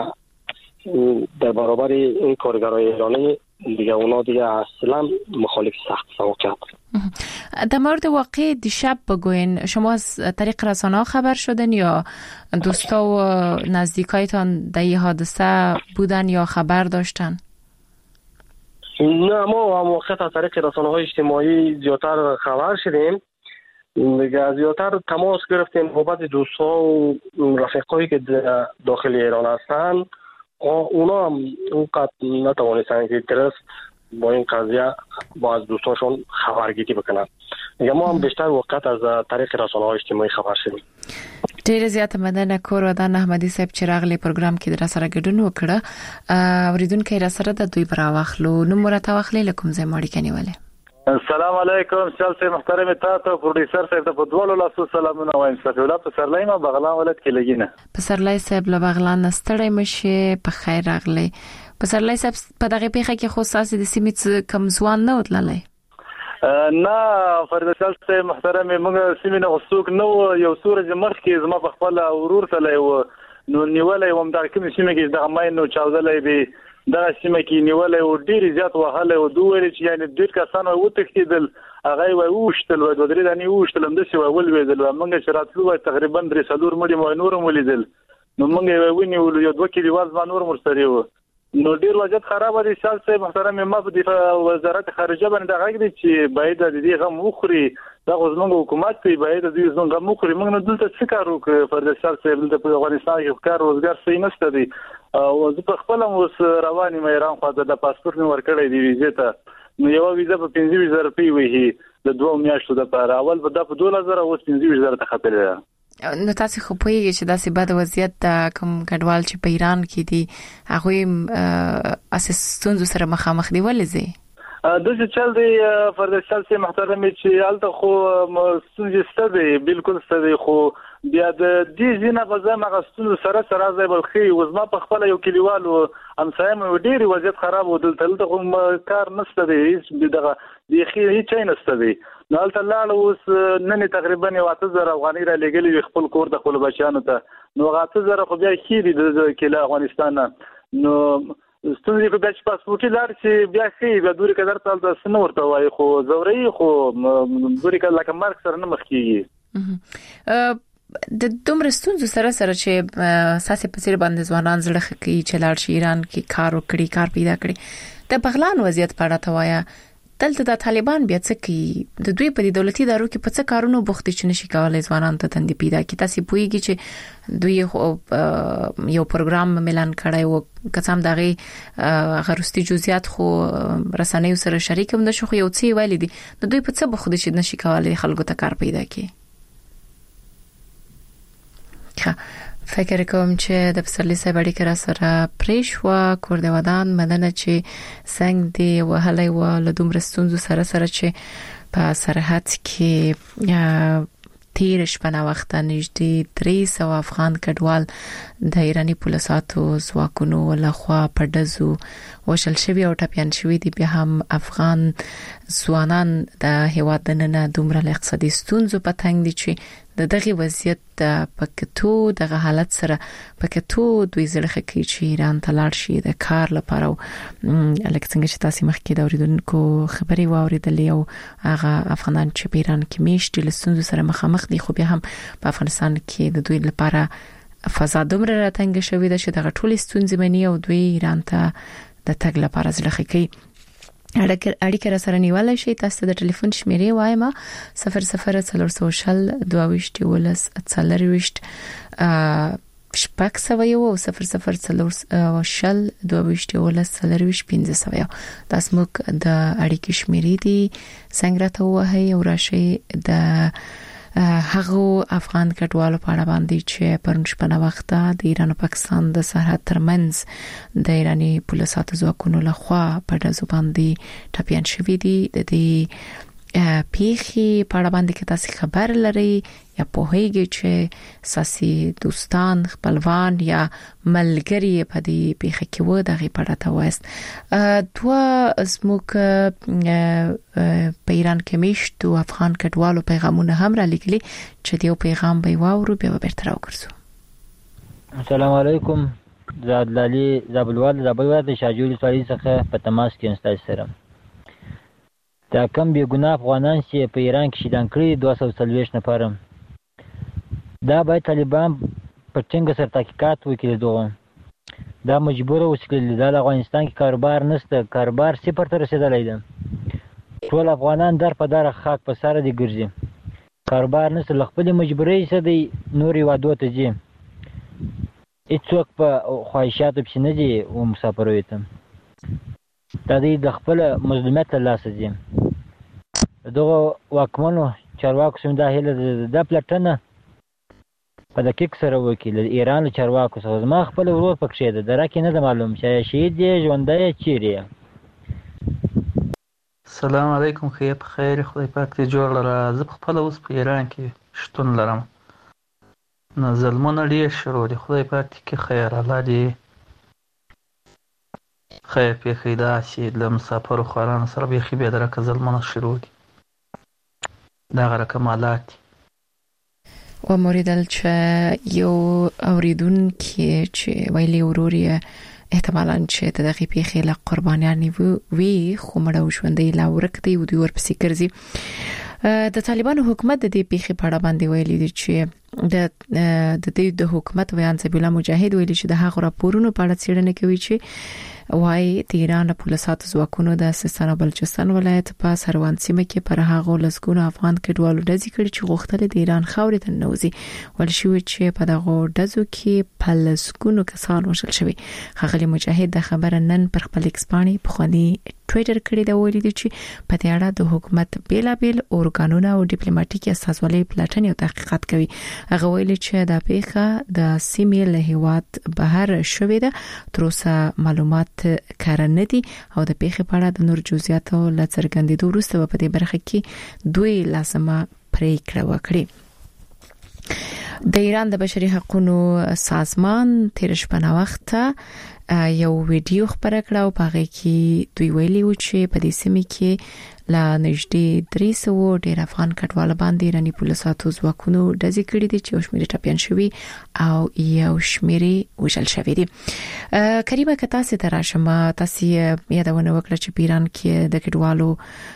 در برابر این کارگرای ایرانی دیگه اونا دیگه اصلا مخالف سخت سواقت. در مورد واقع دیشب بگوین، شما از طریق رسانه خبر شدن یا دوستا و نزدیکایتان در این حادثه بودن یا خبر داشتن؟ نه، ما هم واقعا از طریق رسانه های اجتماعی زیادتر خبر شدیم دیگه، زیادتر تماس گرفتیم با بعضی دوستا و رفیقایی که داخل ایران هستن. اونا هم اونقدر نتوانستن که درست با این قضیه با از دوستاشون خبرگیری بکنن. دیگه ما هم بیشتر وقت از طریق رسانه های اجتماعی خبر شدیم. ډیر زیات مننه کور ودان احمدی صاحب چې راغلی پروګرام کې در سره ګډون وکړه. اوریدونکو را سره د دوی برا واخلو نو مرته واخلې لکم زې ماړی کني ولې السلام علیکم سیاسي محترم تاسو پروډوسر صاحب ته په دوه لاسو سلامونه وایم. صفي الله پسرلی ما بغلان ولایت کې لګینه. پسرلی صاحب له بغلان ستړی مشه په خیر راغلی. پسرلی صاحب په دغه پیښه کې خو ساسي د سیمې کم ځوان نه وتللی. نه فرید صاحب محترم موږ سیمې نه غوښتوک نو یو سورج مخ کې زما په خپل ورور تلای و نو نیولای وم د کوم سیمې کې د ماین نو چاودلای به دا سیمه کې نیولای او ډیر زیات وهاله او دوه لري چې یعنی ډیر کسان و تختیدل هغه و وشتل و د درې دانی وشتل هم د سی ول ویدل موږ چې راتلو تقریبا درې سلور مړي مو نور مولیدل نو موږ ونی ول یو دوه کلی واز ما نور مرسري و نو ډیر وضعیت خراب دي. سیاسي محترم ما په دفاع وزارت خارجه باندې غږ دي چې باید د دې غو مخري دا زموږ حکومت په باید د دې زموږ مخري موږ نه دلته څه کارو کوي پر د سیاسي د افغانستان یو کار روزګار صحیح نشته دي او زه په خپل اوس رواني مې ایران خو د پاسپورت مې ورکړی دی ویزه ته نو یو ویزه په پنځه زره روپۍ وي د دوه میاشتو لپاره اول په د دوه زره اوس پنځه زره ته خطر ده. نو تاسو خو پوهیږئ چې داسې بد وضعیت د کوم کډوال چې په ایران کې دي هغه اساس سره مخامخ دی ولې زی د څه چل دی فرد سیاسي محترم چې الته خو ستونزې ستدي بالکل ستدي خو بیا د دې ځینه غزا مغستون سره سره ځای بلخي وزما په خپل یو کلیوالو امسایم ډیر وضعیت خراب و دلته دلته کوم کار نشته دی هیڅ دغه د خیر هیڅ نشته دی نو الته لاله اوس نن تقریبا یو اته زره افغاني را لګلې خپل کور د خپل بچیانو ته نو اته زره خو بیا خېری د کله افغانستان نو ستونزې په بچ پاسپورت لار چې بیا خې بیا دوری کدر تل د سنور ته وای خو زوري خو دوری کله لکه مارک سره نه مخ کیږي د دومره ستونزو سره سره چې ساسي په سیر باندې ځوانان زړه کوي چې لاړ شي ایران کې کار وکړي کار پیدا کړي د بغلان وضعیت په اړه توایا دلته د طالبان بیا څه کوي د دوی په دولتي ادارو کې په څه کارونو بوخت چې نشي کولای ځوانان ته تندې پیدا کړي تاسو پوهیږئ چې دوی یو پروګرام اعلان کړی و کسام دغه غرستي جزئیات خو رسنیو سره شریک هم نشو خو یو څه ویل دي د دوی په څه بوخت چې نشي کولای خلکو ته کار پیدا کړي. فکر کوم چې د پسرلی صاحب اړیکه را سره پریښوا کور د ودان مدنه چې څنګه دی وهلای و له دومره ستونزو سره سره چې په سرحد کې تیر شپه وخت نږدې درې سوه افغان کډوال د ایرانی پولیسو ځواکونو لخوا په دزو وشل شوی او ټاپیان شوی دي بیا هم افغان ځوانان د هیواد نه دومره اقتصادي ستونزو په تنګ دي چې د دغه وضعیت د پکتو دغه حالت سره پکتو دوی زړه کوي چې ایران ته لاړ شي د کار لپاره لکه څنګه چې تاسو مخکې د اوریدونکو خبري واوریدلې او هغه افغانان چې په ایران کې میشت له ستونزو سره مخامخ دي خو بیا هم په افغانستان کې د دوی لپاره فضا دومره راتنګ شوې ده چې دغه ټول ستونزې مني او دوی ایران ته د تګ لپاره زړه کوي. اړیکه را سره نیولای شي تاسو د ټلیفون شمیرې وایم صفر صفر څلور سوشل دوه ولس څلرويشت شپږ سوه یو صفر صفر څلور شل دوه ولس څلرويشت پنځه سوه یو تاسو موږ د اړیکې شمیرې دي څنګه ته وایي او راشي د هغه افغان کډوالو په اړه باندې چې پرون شپه وخت د ایران او پاکستان د سرحد ترمنځ د ایرانی پولیسو ځواکونو لخوا په دزو باندې ټاپیان شوی دي د دې پیخي په اړه باندې کې تاسو خبر لري یا په هیګي چې ساسي دوستان خپلوان یا ملګری په دې پیخي کې و دغه په اړه تاسو دوه اسموک په ایران کې میشتو افغان کډوالو پیغامونه هم را لګلي چې دیو پیغام به واورو به بیرته راوګرځو. السلام علیکم زاد لالي زابلوال زابلوال د شاجوري سړي څخه په تماس کې انستای سره دا کم بی ګناه افغانان چې په ایران کې شیدان کړي دوه سوه څلوېښت نفر دا باید طالبان په ټینګه سره تحقیقات وکړي دغه دا مجبور اوسېدل دا افغانستان کې کاروبار نشته کاروبار صفر ته رسیدلی ده ټول افغانان در په در خاک په سره دي ګرځي کاروبار نشته له خپلې مجبورۍ څخه دی نور هېوادو ته ځي هېڅوک په خواهشاتو پسې نه ځي و مسافروي ته دا دی د خپل مظلومیت له لاسه ځي دغه واکمنو چارواکو سم دا هیله د پلټنه په دقیق سره وکړي له ایران له چارواکو څخه زما خپل ورور پکښې ده درکې نه ده معلوم چې شهید دی ژوندی چیرې السلام علیکم. خیر خیر خدای پاک دې جوړ لره. زه په خپل اوس په ایران کې شتون لرم. نو ظلمونه ډېر شروع دي. خدای پاک دې کې خیر الله دې خیر پېښی داسې له مسافرو خوارانو سره بیخي بې درکه ظلمونه شروع دي. دغه رقم حالات دي. و موریدل چې یو اوریدونکي چې ویلي ورور یې احتمالاً چې د دغې پیښې له قربانیانې وي خو مړه او ژوندی لا ورک دی او دوی ورپسې ګرځي. د طالبانو حکومت د دې پیښې په اړه باندې ویلي دي چې د د دې د حکومت ویان سبیلا مجاهد ویلي چې د هغو راپورونو په اړه څېړنه کوي چې وايي د ایران په لساتو ځواکونو د سیستان او بلوچستان ولایت په سروان سیمه کې پر هغو لسګونو افغان کډوالو ډزې کړې چې غوښتل د ایران خاورې ته ننوځي. ول شوی چې په دغه ډزو کې په لسګونو کسان وژل شوي. ښاغلي مجاهد د خبره نن پر خپل ایکس باندې په خواني ټویټر کړی دا ویلي دي چې په دې اړه د حکومت بیلابل اورګانونه او ډیپلوماټیکي استازولۍ پلټنې او تحقیقات کوي. هغه ویلي چې دا پیښه د سیمې له هیواد بهر شوې ده. تر اوسه معلومات کار نه دي او د پیښې په اړه د نور جزئیاتو له څرګندېدو وروسته په دې برخه کې دوی لازمه پریکړه وکړي. د ایران د بشري حقوقو سازمان تیر شپه وخت یو ویډیو خبره کړه او په هغه کې دوی ویلي و چې په دې سیمه کې لا نږدې درې سوه ډیر افغان کډوال باندې ایراني پولیسو ځواکونو ډزې کړې دي چې یو شمېر ټپيان شوي او یو شمېر وژل شوي دي. کریمه که تاسو ته راشم تاسو یادونه وکړه چې ایران کې د کډوالو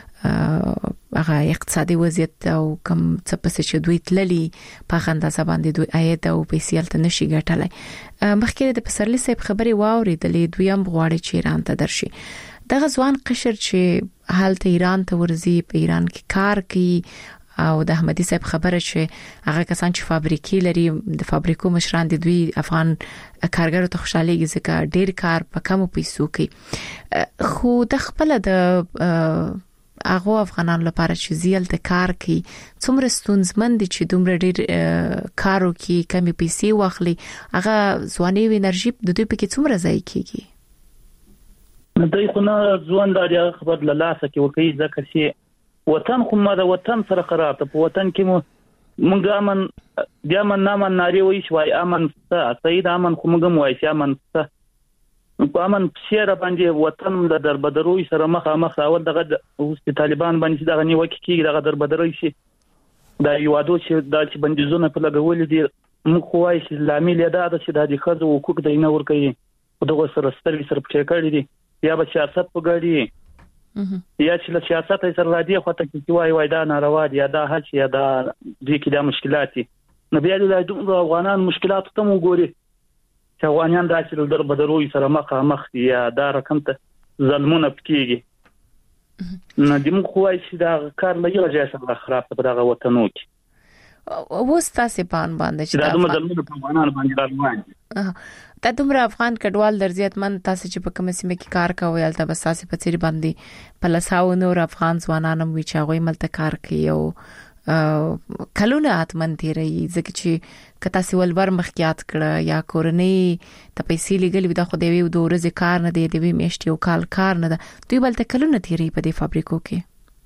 هغه اقتصادي وضعیت او کوم څه پسې چې دوی تللي په اندازه باندې دوی عاید او پیسې هلته نشي ګټلای. مخکې د پسرلي صاحب خبرې واورېدلې دوی هم غواړي چې ایران ته درشي. دغه ځوان قشر چې هلته ایران ته ورځي په ایران کې کار کوي او د احمدي صاحب خبره چې هغه کسان چې فابریکې لري د فابریکو مشران دي دوی افغان کارګرو ته خوشاليږي ځکه ډېر کار په کمو پیسو کوي. خو د خپل د هغه افغانانو لپاره چې زیل د کار کوي څومره ستونزمن دي چې دومره ډېر کارو کوي کمې پیسې واخلي هغه ځواني او انرژي د دوی په کې څومره ځای کیږي. دوی خو نه ځوان دا خبر له لاسه کې ورکوي ځکه چې وطن خو ما د وطن سره قرار ته په وطن کې مو موږ امن د امن نامن ناري وایي شوي امن څه سید امن خو موږ مو وایي امن څه په امن سیاره باندې وطن د دربدروي سره مخامخ اول دغه اوس د طالبان باندې دغه نیوکه کیږي دغه دربدروي شي دا یو عادو چې د چې بندیزونه په لګول دي موږ خو وایي چې لامل دا ده چې د خځو حقوق د نه ور کوي دغه سره سترګې سره پټ کړی دي یا به سیاست په ګړی یا چې له سیاست سره را دي خو ته چې وای وای دا ناروا دي یا دا هڅ یا دا دې کې د مشکلات دي نو بیا د افغانان مشکلات ته مو ګوري چې افغانان داسې در بدروي سره مخامخ دي یا دا رقم ته ظلمونه پکېږي. نو د موږ خوای چې دا کار له یو ځای سره خراب په دغه وطنو کې اوس تاسو پان باندې چې دا د ظلمونو په افغانان باندې روان دي. دا دومره افغان کډوال درځيت من تاسو چې په کوم سیمه کې کار کوي البته بس تاسو په چیرې باندې په لساو نور افغان ځوانان هم وی چې هغه ملته کار کوي او کلونه اتمن تیری ځکه چې کته سی ولور مخکیات کړه یا کورنۍ ته پیسې لګلې دا خو دی وی د ورځې کار نه دی دی میشتي او کال کار نه ده دوی بلته کلونه تیری په دې فابریکو کې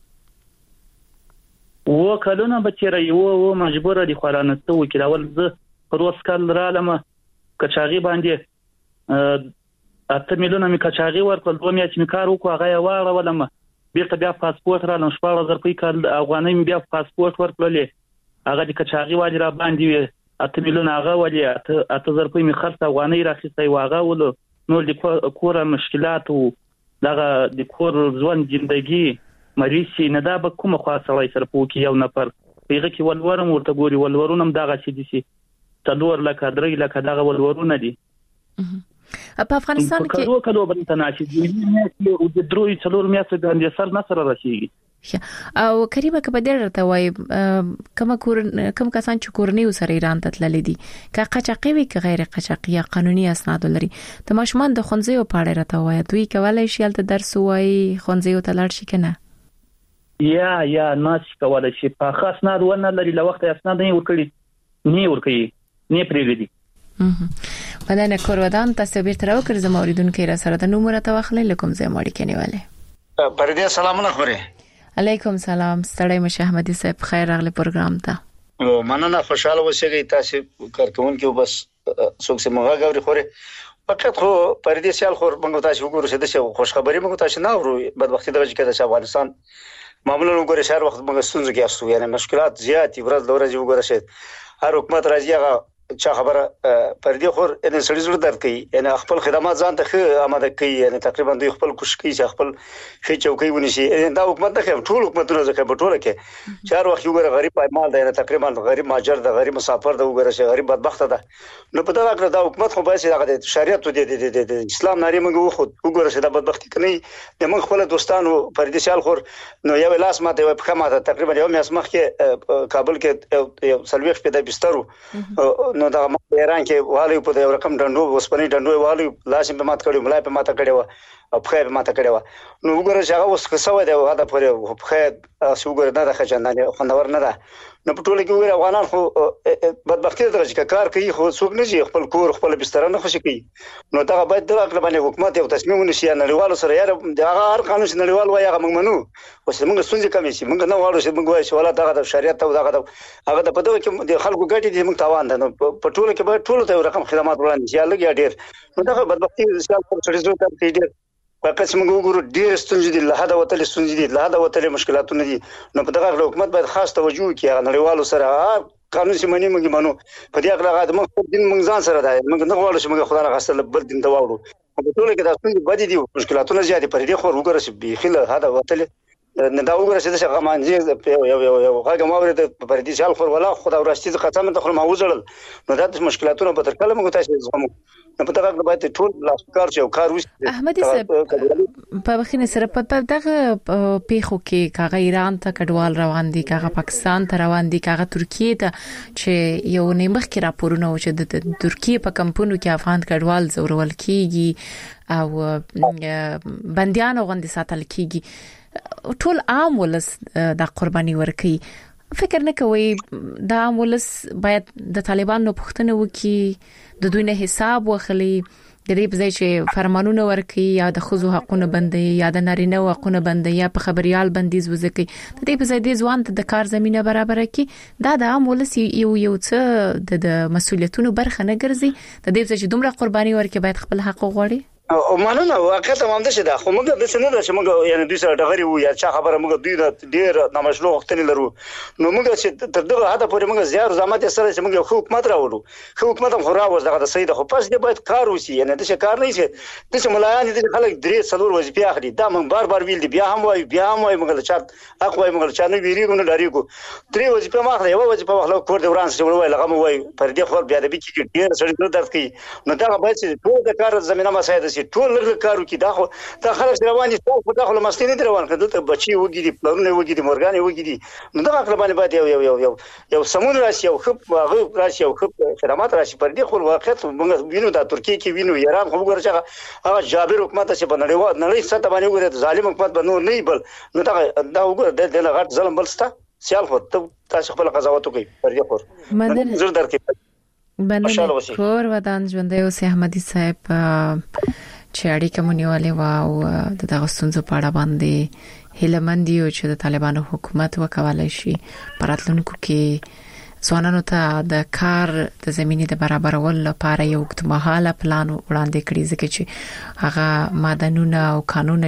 و کلونه بچره یو و مجبور دي خورانه ته وکړه ول زه پروس کال رالم کچاغي باندې اته میلیونه می کچاغي ورکول دوه میاشتې می کار وکړ هغه واړه ولم بیرته بیا پاسپورت را لم شپږ هزار روپۍ کال افغاني می بیا پاسپورت ورکړلې هغه د کچاغي والی را باندې اته میلیونه هغه ولی اته هزار روپۍ می خرڅ افغاني راخستای واغه ول نو د کور مشکلات او دغه د کور ژوند ژوندۍ مریضي نه دا به کومه خاصه سره پوکي یو نفر پیغه کې ولورم ورته ګوري ولورونم دغه شي دي تلور لکه درې لکه دغه ولورونه دي په افغانستان کې کلو کلو باندې ناشي دي او د دروي څلور میاشتې باندې سر نه سره راشي او کریمه که بدر ته وای کوم کور کوم کسان چې کورنۍ سره ایران ته تللي دي که قاچاقي وي که غیر قاچاقي قانوني اسناد لري د ماشومان د خونځي په اړه راته وای دوی کولای شي الته درس وای خونځي ته لاړ شي کنه یا یا ناش کولای شي په خاص نه ونه لري له وخت اسناد نه ورکړي نه ورکړي نه پریږدي مدنه کورودان تاسو بیرته راوکړ زموږ اوریدونکو را سره د نومره توخلې لکم زه ماړی کنيواله پردې سلامونه خوري. علیکم سلام ستړی مشه احمدي صاحب خیر راغلی پروګرام ته. او مننه خوشاله اوسئ تاسو کارکون کې بس څوک سم غاوري خوري. فقط خو پردې سیال خور موږ تاسو وګورئ چې د خوش خبري موږ تاسو نه اورو بدبختی درجه کې د افغانستان معمولا وګورئ شهر وخت موږ ستونزې کې اسو یعنی مشکلات زیات ورځ د ورځې وګورئ چې هر حکومت راځي هغه چا خبره پردې خور ان سړي زړه درد کوي یعنی خپل خدمات ځان ته آماده کوي یعنی تقریبا دوی خپل کوشش کوي چې خپل خې چوکۍ ونیسي دا حکومت نه ټول حکومتونه ځکه په ټوله کې چار وخت وګوره غریب پایمال دی تقریبا غریب ماجر دی غریب مسافر دی وګوره چې غریب بدبخت دی نو په دا کې دا حکومت خو باید چې شریعت دی د اسلام ناری موږ خو وګوره چې دا بدبختی کوي د موږ خپل دوستانو پردې سیال خور نو یو لاس ماته په خمه تقریبا یو میاس مخ کې کابل کې یو سلويخ په د بسترو نو دا ایران کې والي په یو رقم ډنډو وسپنی ډنډو والي لاسم په مات کړو ملای په مات کړو او په خیر مات کړو نو وګوره چې هغه اوس څه دی هغه په په خیر وګوره نه د خجندانه خوندور نه ده نو په ټوله کې وګوره افغانان خو بدبختی درجه کې کار کوي خو څوک نه شي خپل کور خپل بستر نه خوشي کوي نو دا باید د عقل باندې حکومت یو تصمیم ونیسي نړیوالو سره یاره دا هر قانون چې نړیوال وایي هغه موږ منو اوس موږ ستونزې کمې شي موږ نه واړو چې موږ وایو چې ولا دا د شریعت او دا هغه د پدوه کې د خلکو ګټې دي موږ تاوان ده نو په ټوله کې به ټول ته رقم خدمات وړاندې شي لږ یا ډیر نو دا بدبختی سیال پر سړي زو ته ډیر فقط موږ وګورو ډیر ستونزې دي له هدا وتل ستونزې دي له هدا وتل مشکلاتونه دي نو په دغه حکومت باید خاص توجه وکړي نړیوالو سره قانون سیمانی موږ منو په دې اړه غاړه موږ دین موږ ځان سره ده موږ نه غواړو چې موږ خدای راغستل بل دین ته واوړو په ټول کې دا ستونزې بدې دي مشکلاتونه زیات پر دې خو وګورئ چې بيخله هدا وتل نه دا وګوره چې څنګه غمانځي یو یو یو هغه ماوري د پردي سال خور ولا خدای ورستي قسم ته خو ما وزړل نو دا د مشکلاتونو په تر کله موږ تاسو زغمو نو په دغه باید ټول لاس کار شي او کار وشي احمدي صاحب په بخینه سره په دغه پیخو کې کاغه ایران ته کډوال روان دي کاغه پاکستان ته روان دي کاغه ترکیه ته چې یو نیمخ کې راپورونه و چې د ترکیه په کمپونو کې افغان کډوال زورول کیږي او بنديان غوندي ساتل کیږي ټول عام ولس د قرباني ورکي فکر نه کوي د عام ولس باید د طالبانو پښتنه وکي د دوی نه حساب واخلي د دې په ځای چې فرمانونه ورکي یا د خزو حقونه بندي یا د نارینه حقونه بندي یا په خبريال بندیز وزکي د دې په ځای د ځوان د کار زمينه برابر کړي دا د عام ولس یو یو څه د مسولیتونو برخه نه ګرځي د دې په ځای چې دومره قرباني ورکي باید خپل حق وغواړي او مننه واقعا هم ده چې دا خو موږ د څه نه چې موږ یعنی دوی سره ډغري وو یا چا خبره موږ دوی ډیر نامشروع وختنی لرو نو موږ چې تر دغه هدا پورې موږ زیار زحمت سره چې موږ حکومت راوړو خو حکومت هم خورا وځ دغه سید خو پس دې باید کار وسی یعنی د څه کار نه شي د څه ملایان دي خلک درې څلور وظیفې اخلي دا موږ بار بار ویل دي بیا هم وای بیا هم وای موږ چات اخوای موږ چانه ویریګو نه ډاریګو درې وظیفې ما اخلي یو وظیفه واخلو کور د وران سره وای لغم وای پر دې خور بیا د بچی ډیر سړی درد کوي نو دا باید چې ټول د کار زمينه مساعده شي ټول لږ کی دا خو دا خلک رواني ټول په داخله مستي نه روان کړه ته بچي وګړي دي پلانونه وګړي دي مورګانې وګړي دي نو دا خپل باندې باید یو یو یو یو سمون راشي او خپ هغه راشي او خپ خدمات راشي پر دې خو واقعیت موږ وینو دا ترکیه کې وینو ایران خو وګورئ چې هغه جابر حکومت چې په نړۍ نړۍ سره باندې وګورئ ظالم حکومت باندې نه بل نو دا دا وګورئ د لغت ظلم بل ستا سیال خو تاسو خپل قضاوت کوي پر دې خو مننه زړه درکې مننه کور ودان ژوندې اوس احمدي صاحب چې اړیکه مونږولې واو د دغه ستونزو په اړه باندې هیلمندي او چې د طالبانو حکومت وکولای شي پراتلونکو کې ځوانانو ته د کار د زمينې د برابرولو لپاره یو وختمحاله پلان وړاندې کړی ځکه چې هغه مادنونه او قانون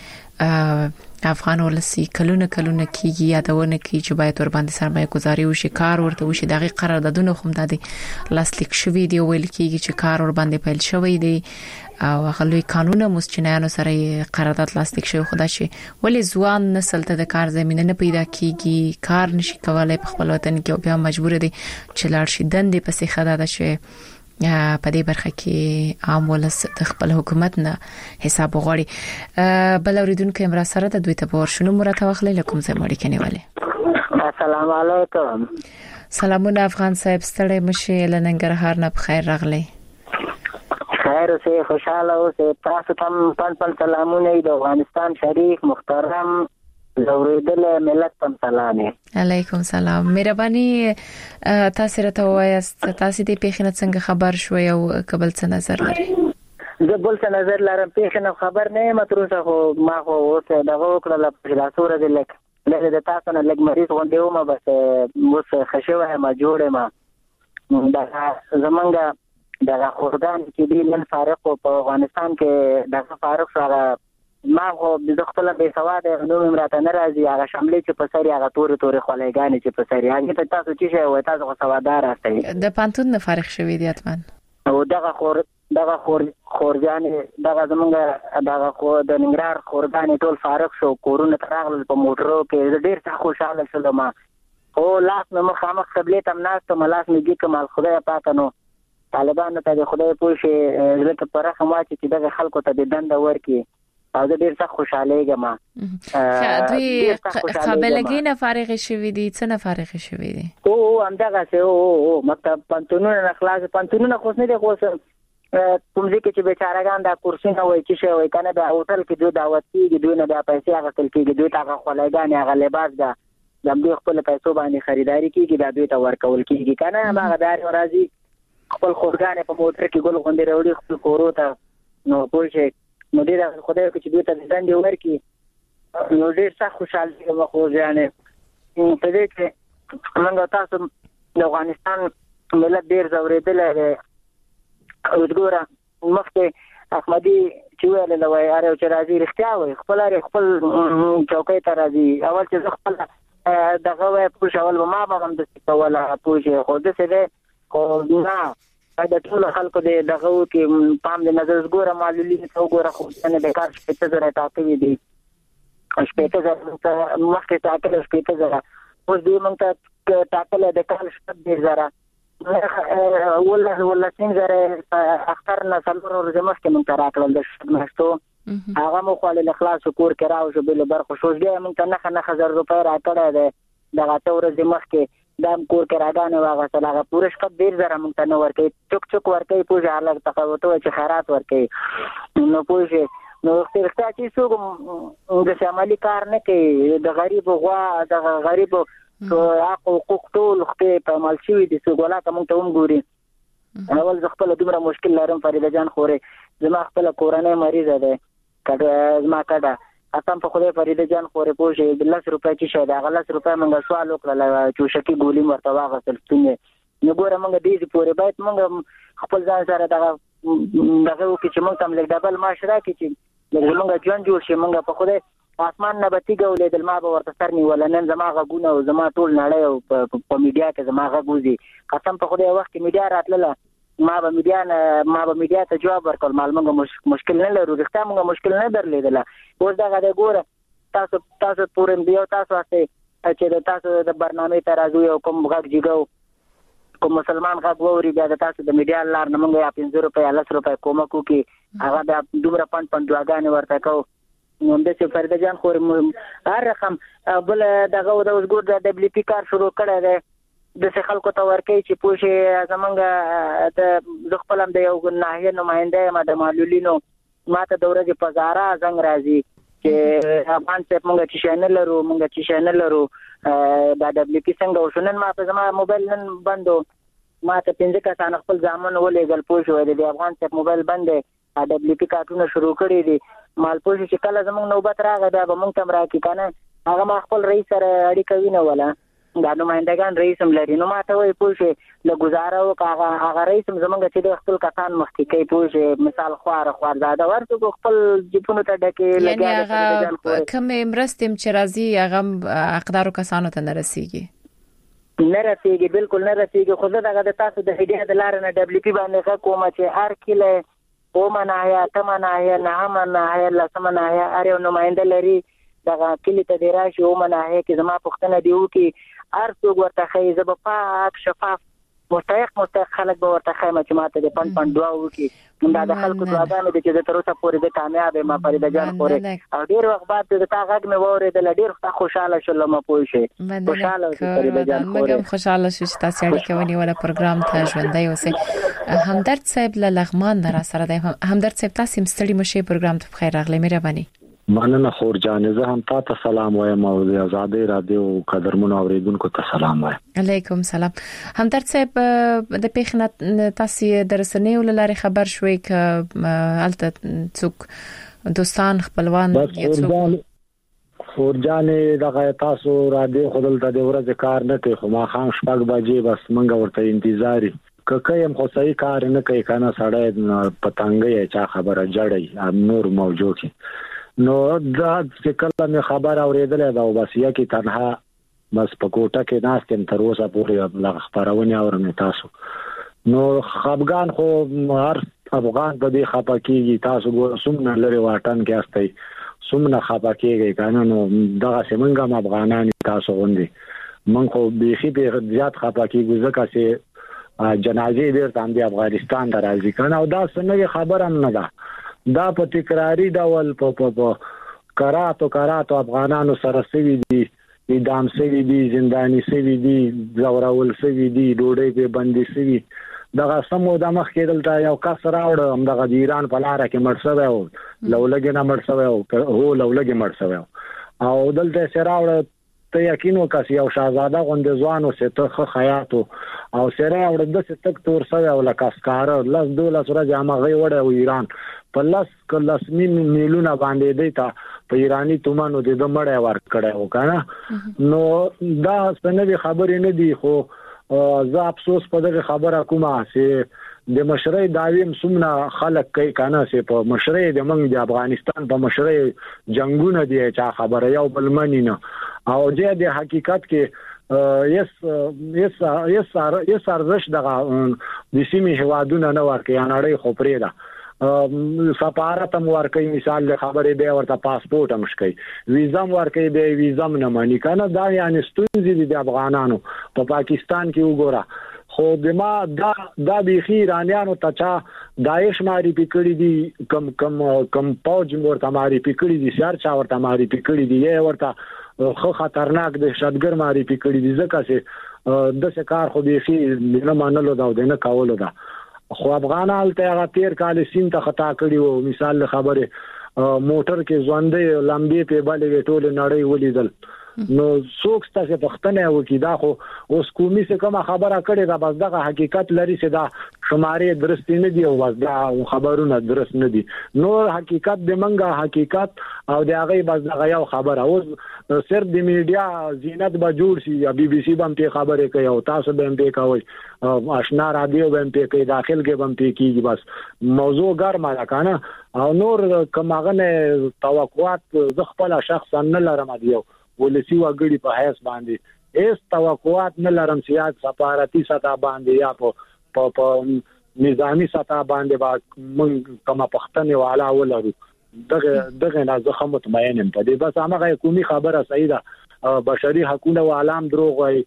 چې افغان ولسی کلونه کلونه کیږي یادونه کی چې باید ور باندې سرمایه گذاري وشي کار ورته وشي دغه قراردادونه خو د لاسلیک شوی دی ویل کیږي چې کار ور باندې پیل شوی دی او هغه لوی قانونه مسچنانو سره قرارداد لاسلیک شوی خدا چې ولی ځوان نسل ته د کار زمينه نه پیدا کیږي کار نشي کولای په خپل وطن کې او بیا مجبور دي چې لاړ شي دندې پسې خدا ده چې په دې برخه کې عام ولس د خپل حکومت نه حساب وغواړي بل اوریدونکو امرا سره د دوی ته ورشنو مرته واخلې لکم زه مړی کني والے السلام علیکم سلامونه افغان صاحب ستړی مشه لننګرهار نه بخیر راغلی خیر اوسه خوشاله اوسه تاسو ته پن پن سلامونه د افغانستان شریک محترم زوریدل ملت تم سلامه علیکم سلام مهرباني تاسو راته وایاست تاسو دې پیښنه څنګه خبر شوي او قبل څه نظر لري زه بل څه نظر لرم پېښه نه خبر نه یم تر اوسه خو ما خو اوس دغه وکړله چې دا سوره دې لږ لږ د تاسو نه لږ مریض غوندې وم بس اوس ښه شوی یم جوړ یم دغه زمونږ دغه خورګان چې دی نن فارغ په افغانستان کې دغه فارغ شو هغه ما خو د خپل بې سواده نو مې راته نه راځي هغه شملې چې په سر هغه تورې تورې خولېګانې چې په سر هغه ته تاسو چې شی وای تاسو خو سوادار راستئ د پانتون نه فارغ شوی دی اتمن او دغه خور دغه خور خورګانې دغه زمونږ دغه خو د ننګرهار خورګانې ټول فارغ شو کورونه تراغل په موټرو کې ډېر څه خوشاله شوم او لاس مې مخامخ قبلې تم ناست ملاس مې دې کمال خدای پاک نو طالبانو ته د خدای پوښي زړه په رحم واچي چې دغه خلکو ته د دند ورکي او د ډیر څه خوشاله ګم دوی قابلګي نه فارغ شوی دي څه نه فارغ شوی دي او همدغه څه او مکتب پنتونونه نه خلاص پنتونونه خو نه دي خو کوم ځکه چې بیچارهګان دا کورسي نه وای چې شوی کنه دا هوټل کې دوی دعوت کیږي دوی نه دا پیسې هغه تل کېږي دوی ته خلایګان هغه لباس دا د دوی خپل پیسو باندې خریداري کیږي دا دوی ته ورکول کیږي کنه هغه دار راځي خپل خورګان په موټر کې ګل غوندې وروړي خپل کورو ته نو پوه نو ډیر خدای چې دوی ته دند ورکي نو ډیر څه خوشاله یم خو ځانه په دې کې موږ تاسو د افغانستان ملت ډیر زوریدل دی او دغه مخکې احمدي چې ویل له وای اره چې راځي رښتیا وای خپل لري خپل چوکۍ ته راځي اول چې خپل دغه وای په شاول ما باندې د څه ولا پوښي خو د څه ده خو نه د ټول خلکو د دغه کې پام د نظر ګوره معلولین ته ګوره خو نه د کار شپته زره تاکي دي شپته زره مخکې تاکل شپته زره اوس دې مونږ ته تاکل د کار شپته زره والله والله څنګه زره اختر نه څلور ورځې مخکې مونږ ته راکړل د شپږ هغه مو خو له اخلاص کور کې راو شو بل بر خو شو دې مونږ ته نه نه هزار روپۍ راکړه ده دغه ورځې مخکې دام کور کې راغانه واغه سلاغه پوره شپه ډیر زره مونږ ته نو ورکې چک چک ورکې پوجا الګ تخوته چې خیرات ورکې نو پوجا نو څرخته چې څوک د شمالي کار نه کوي د غریب غوا د غریب حقوق ټول خپل په مال شي دي څو غلا ته مونږ ته هم ګوري اول ځ خپل دومره مشکل لرم فریده جان خورې زما خپل کورنۍ مریض ده کډه زما کډه اتم په خوده فریده جان خورې پوښي د لس روپۍ چې شه دا غلس روپۍ مونږ سوال وکړل چې شکی ګولې مرته واغسل ستنه نو ګوره مونږ دې پورې باید مونږ خپل ځان سره دغه دغه کې چې مونږ تم لګ ډبل معاشره کې چې مونږ جون جوړ شي مونږ په خوده اسمان نه بتی ګولې د ما به ورته سر نیول نن زما غوونه او زما ټول نړۍ په میډیا کې زما غوږی قسم په خوده وخت میډیا راتله ما به میډیا ما به میډیا ته جواب ورکول مال موږ مشکل نه لرو رښتا موږ مشکل نه درلیدل اوس دا غږ ګوره تاسو تاسو پورم دیو تاسو هسته چې تاسو د برنامه ته راځو یو کوم غږ جګو کوم مسلمان غږ ووري دا تاسو د میډیا لار نه موږ یا پنځه روپۍ لس روپۍ کومه کو کې هغه د دومره پند پند دعاګانې ورته کو نو د څه فرده جان خور هر رقم بل دغه د اوس ګور د دبليو پی کار شروع کړی دی د څه خلکو ته ورکې چې پوښي زمونږ د خپلم د یو ناحیه نماینده ما د معلولینو ماته د ورځې په زارا زنګ راځي چې افغان څخه مونږ چې شنل لرو مونږ چې شنل لرو د دبليو پی څنګه وشنن ما په زما موبایل نن بندو ما ته پنځه کسان خپل ځامن ولېګل پوښي د افغان څخه موبایل بندې د دبليو پی کارتونه شروع کړی دي مال پوښي چې کله زمونږ نوبت راغی دا به مونږ تم راکې کنه هغه ما خپل رئیس سره اړیکه وینه ولا دا نمائندگان رئیس هم لري نو ماته وای پوښي له گزاره او هغه هغه رئیس هم زمونږ چې د خپل کسان مخکې کوي پوښي مثال خوار خوار زاده ورته خپل جپونو ته ډکه لګیا هغه کوم مرستم چې راځي هغه اقدارو کسانو ته نه رسیږي نه رسیږي بالکل نه رسیږي خو دغه د تاسو د هدیه د لار نه دبليو پی باندې کومه چې هر کله او مناهیا تمناهیا نه مناهیا لسمناهیا اره نمائنده لري دغه کلی ته دی راشي او مناهیا کې زما پښتنه دیو کې هر څوک ورته خې زب پاک شفاف مستحق مستحق خلک به ورته خیمه چې ماته د پن پن دعا وکي دا د خلکو دعاګانې د چې د تر اوسه پورې د کامیاب ما فريده جان پورې او ډیر وخت بعد د تا غږ مې وریدل ډیر خوشاله شوم پوه شي خوشاله فريده جان مګم خوشاله شو چې تاسو اړیکه ونیول پروګرام ته ژوندۍ اوسه همدرد صاحب له لغمان را سره دی همدرد صاحب تاسو مستړي مشه پروګرام ته بخیر راغلی مهرباني مننه خور جان، زه هم تاسو سلام وایم او د آزادۍ رادیو قدرمنو اوریدونکو ته سلام وایم. علیکم سلام. همدرد صاحب د پیښنه تاسو د رسنیو لاري خبر شوي ک الته څوک دوستان خپلوان یا څوک خور جان دغه تاسو رادیو خپل د ورځې کار نه کوي، خو ما خام شپږ بجې بس منګه ورته انتظاري ککایم خو صحیح کار نه کوي کنه سړی پتنګي چا خبره جړی نور موجود نو دا چې کله مې خبر اوریدلې دا بس یا کې تنها بس په کوټه کې ناستم تر اوسه پورې لغ خبرونه اورم تاسو. نو خپګان خو هر افغان په دې خپکیږي، تاسو ګور سمنه لري واټن کې استي سمنه خپکیږي کنه. نو دغه څنګه افغانان تاسو غوندي من خو بيخي به زیات خپکیږي ځکه چې جنازې ډېر تام دي افغانستان درازي کنه او دا څنګه خبر هم نه ده. دا په تکراری ډول په په کراتو کراتو افغانانو سره سوي دي، اعدام سوي دي، زنداني سوي دي، زوراول سوي دي، ډوډۍ په بندي سوي. دغه سمو د مخ کې دلته یو کس راوړ هم د ایران په لار کې مړ شوی او لولګي نه مړ شوی او هو لولګي مړ شوی او دلته سراوړ ته یقین وکړ یو شاهزاده غوند ځوانو ستخه خیاتو او سره اورد د ستک تور سوی او لکاسکار لاس دوله سره جامه غي وړه او ایران په لاس کلاس مين میلیونه باندې دیتا په ایرانی تومانو د مړې ور کړه وکنه. نو دا څنګه خبرې نه دی، خو زه افسوس په دغه خبره کومه چې د مشرۍ داویم سمنا خلک کوي کنه چې په مشرۍ د منګ د افغانستان په مشرۍ جنگونه دی چې خبره یو بل منی نه او د حقیقت کې یس یس یس یس ارزش دغه د سیمې هوادونه نه ورکه نړۍ خو پرې ده سفارت هم ورکه مثال له خبرې به ورته پاسپورت هم شکي ویزا هم ورکه به ویزا هم نه مانی کنه. دا یعنی ستونزې د افغانانو په پا پاکستان کې وګوره. خو دما دا دا بيخي ایرانیانو ته چا داعش ماري پکړی دي کم کم کم پوج ورته ماري پکړی دي سر چا ورته ماري پکړی دي یې ورته خو خطرناک دهشتګر ماري پکړی دي ځکه چې د څه کار خو بيخي نه منلو دا نه کولو دا. خو افغانان ته هغه تیر کال سین ته خطا کړی وو مثال خبره موټر کې ځوندې لمبي په بالې ټوله نړۍ ولیدل. نو څوک ستاسو پښتنه وکي دا خو اوس کومي څه کومه خبره کړي دا بس دغه حقیقت لري چې دا شمارې درست نه دي او بس دا خبرونه درست نه دي. نور حقیقت د منګه حقیقت او د هغه بس دغه یو خبره اوس صرف د میډیا زینت به جوړ شي یا بي بي سي باندې خبره کوي او تاسو به هم پې کوي آشنا رادیو به هم پې کوي داخل کې به هم پې کیږي بس موضوع ګرمه ده کنه. او نور کومه نه توقعات ز خپل شخصا نه لرم دیو ولسی وګړي په حیث باندې هیڅ توقعات نه لرم چې سفارتي سطح باندې یا په په نظامی سطح باندې با موږ کومه پښتنه والا ولرو دغه دغه نه زه هم مطمئن یم په دې. بس هغه کومي خبره صحیح ده، بشري حقوقو عالم دروغ وای،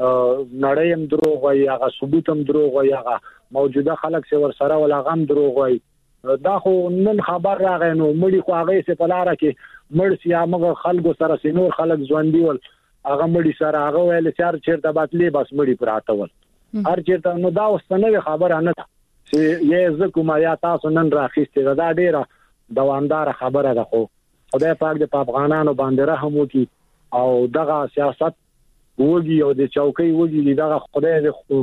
نړۍ هم دروغ وای، هغه ثبوت هم دروغ وای، هغه موجوده خلک چې ور سره ولا غم دروغ وای. دا خو نن خبر راغی نو مړي خو هغه څه په لار کې مړ سي هغه خلکو سره سينور خلک ځوندي ول هغه مړي سره هغه ویل چار چیرته باتلې بس مړي پراته ول هر چیرته. نو دا وسنه خبره نه ده چې یې زکه ما یا تاسو نن راخېسته دا ډیره دوامدار خبره ده. خو خدای پاک د افغانانو باندې رحم وکي او دغه سیاست وږي او د چوکۍ وږي دغه خدای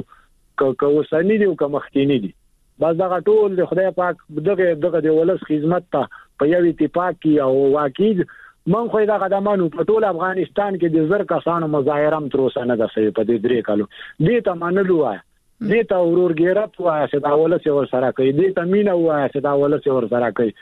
دې کوسنی دی او مخکینی دی بس دغه ټول د خدای پاک دغه دغه د ولس خدمت ته په یو اتفاق کې او واقعي من خو دا قدمانو په ټول افغانستان کې د زر کسانو مظاهره هم تر اوسه نه ده صحیح په دې درې کالو دې ته منلو وای دې ته ورورګیرت وای چې دا ولس ور سره کوي دې ته مینا وای چې دا ولس ور سره کوي.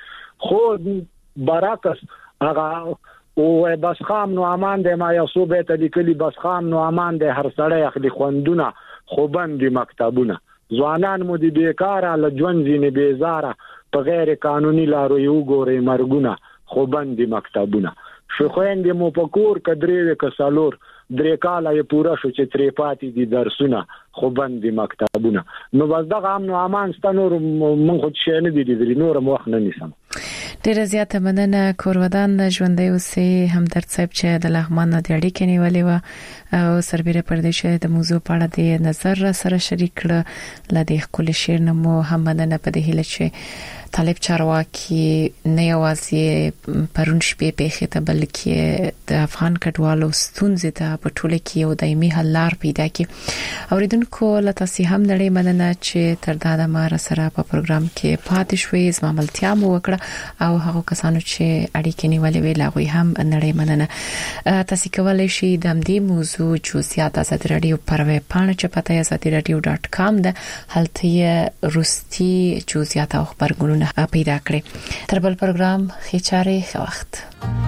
خو برعکس هغه او بس خام نو امان ده ما یو صوبه ته لیکلي بس خام نو امان ده هر سړی اخلي خوندونه خوبند مکتبونه ځوانان مو دي بیکاره لجونځي نه بیزاره په غیر قانوني لارو یو ګوري مرګونه خوبند مکتبونه شخوند مو پکور کډریو کسالور درې کاله یې پورا شو چې تری پاتې دي درسونه خوبند مکتبونه. نو بس دغه امن او امان ستنور مونږ خو شي نه دي دي نور مو وخت نه نیسم. ډیره زیاته مننه کورودان ژوندۍ اوسې همدرد صاحب چې د لغمان د اړیکې نیولې و او سربېره پردیش د موضوع په اړه د نظر سره شریک کړ. لدې خپل شیر نمو هم مننه په دې هله چې طالب چارواکي نه یوازې پرون شپې په خته بلکې د افغان کډوالو ستونزې ته په ټوله کې یو دایمي حل لار پیدا کړي. اوریدونکو لته سي هم نړۍ مننه چې تر دا د مار سره په پروګرام کې پاتې شوې. زما ملتیا مو وکړه او هغه کسانو چې اړیکې نیولې وی لاغوي هم نړۍ مننه. تاسو کولای شئ د دې موضوع جزئیات از رادیو پروي پانه چې پته از رادیو ډاټ کام ده هلته روستي جزئیات او خبرګونونه پیدا کړئ. تر بل پروګرام خېچاره ښه وخت.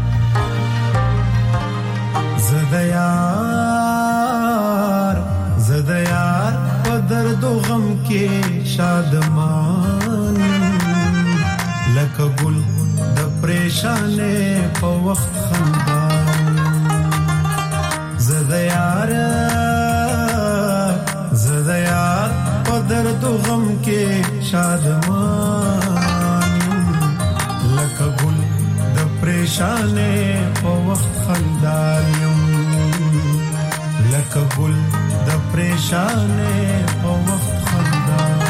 زديار زديار په درد او غم کې شادمان لکه ګل د پریشانې په وخت خندان. زديار زديار په درد او غم کې شادمان لکه ګل د پریشانې په وخت خندان لکه ګل د پریشانې په وخت خندان.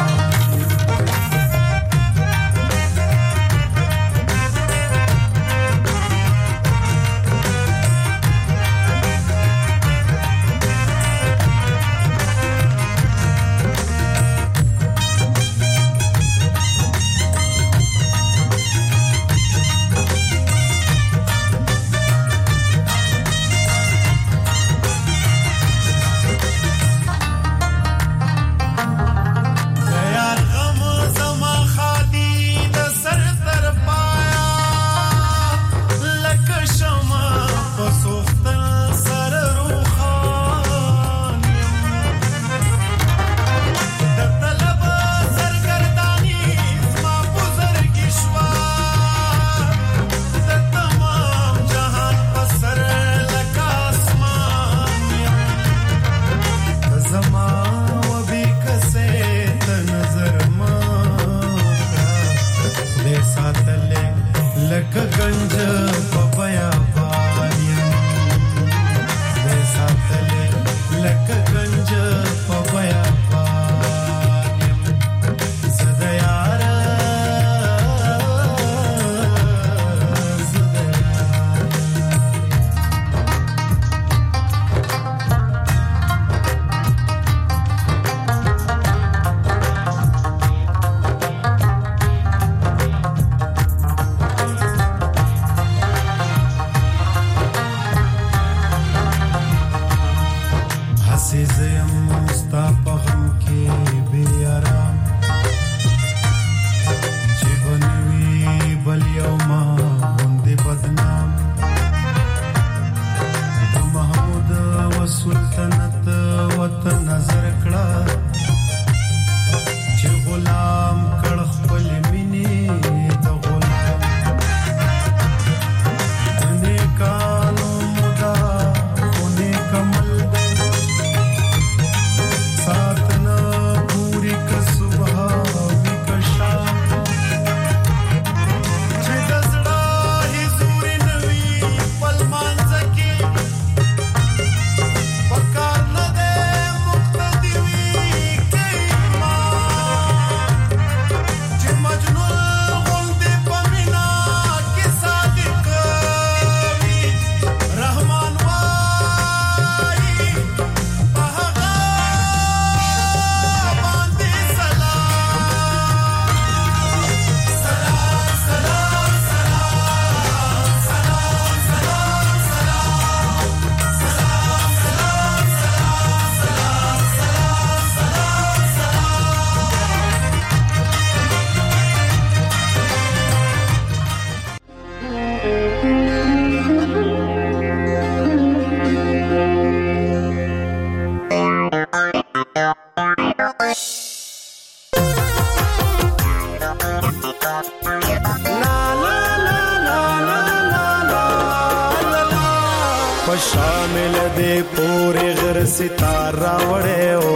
شامل دې پورې غر ستاره وړې او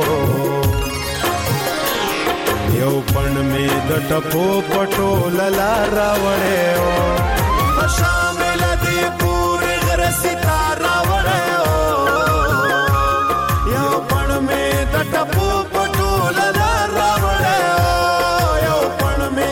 یو پړ می د ټپو پټو للا وړې او شامل دې پورې غر ستاره وړې او یو پړ می د ټپو پټو للا وړې او یو پړ می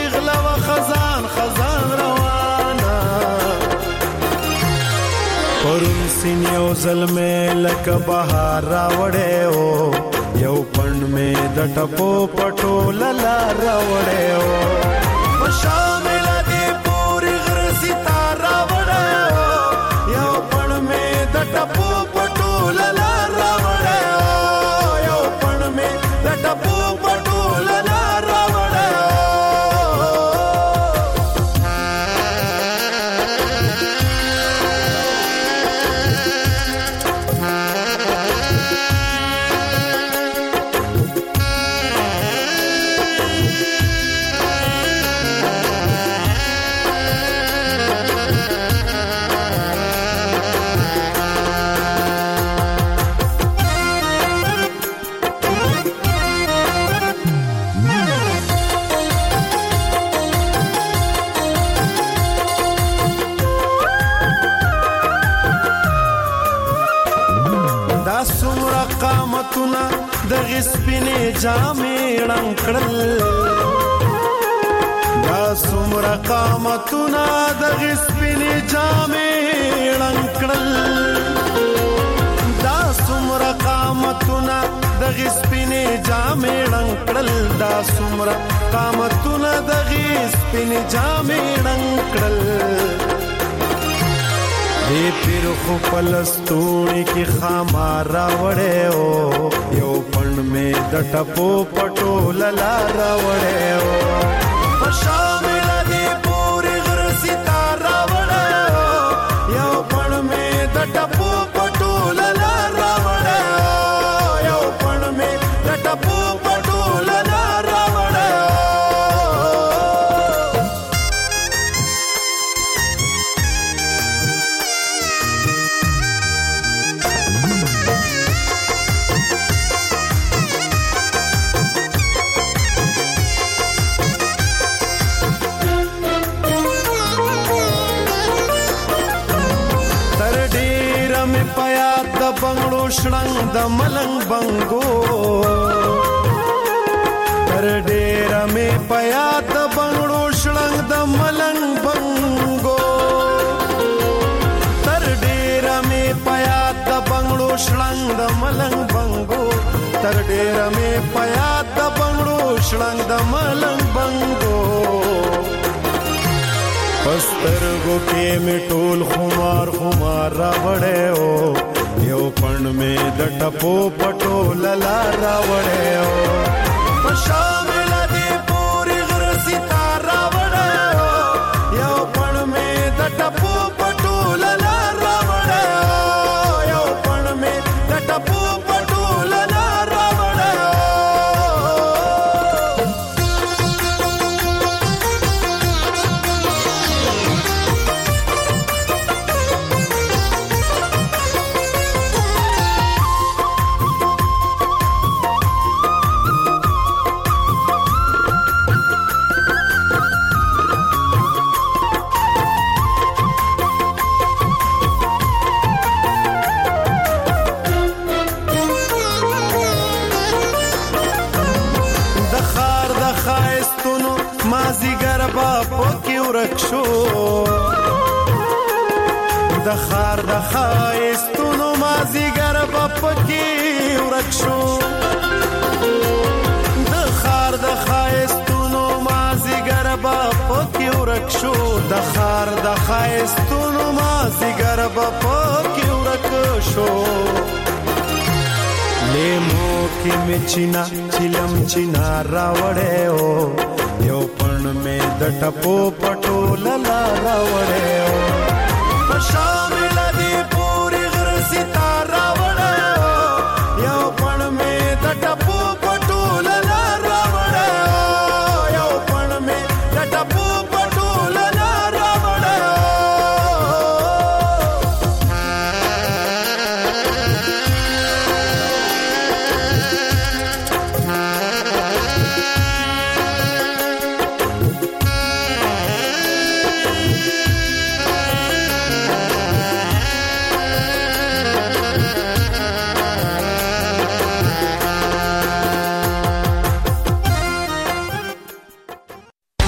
پیغلا و خزان خزان روانه پرون سین یو ظلمه لکه بهار راوړې او یو پند می د ټپو پټو للا راوړې او شامل دې پوری غر ستاره راوړې او یو پند می د ټپو پټو للا راوړې او یو پند می د ټپو پټو للا راوړې قامتونه د غسپینې جامې رنگ کړل دا څومره قامتونه د غسپینې جامې رنگ کړل دا څومره قامتونه د غسپینې جامې رنگ کړل دا څومره قامتونه د غسپینې جامې رنگ کړل دی پیر خو پلستونی کی خامار راوڑے ہو یو پند میں د ټپو پټو للا راوڑے ہو شامل دی پوری غر ستار راوڑے ہو یو پند میں د ټپو پټو للا راوڑے ہو یو پند میں د ټپو پټو للا راوڑے ہو بنگړو شړنګ د ملنګ بنګو تر ډېر مې پیا د بنگړو شړنګ د ملنګ بنګو تر ډېر مې پیا د بنگړو شړنګ د ملنګ بنګو تر ډېر مې پیا د بنگړو شړنګ د ملنګ بنګو پسترګو کې مې ټول خمار خمار راوړې او یو پند میں د ټپو پټو للا راوړې او شامل دی پوری غر ستار راوړې او یو پند میں د ټپو پټو للا راوړې او یو پند میں د ټپو پټو للا راوړې ورکشو د خار د خایستونو مازیګر بپکی ورکشو د خار د خایستونو مازیګر بپکی ورکشو د خار د خایستونو مازیګر بپکی ورکشو لیمو کی مچینا چلم چینا راوړې او یو پند میں د ټپو پټو للا راوړې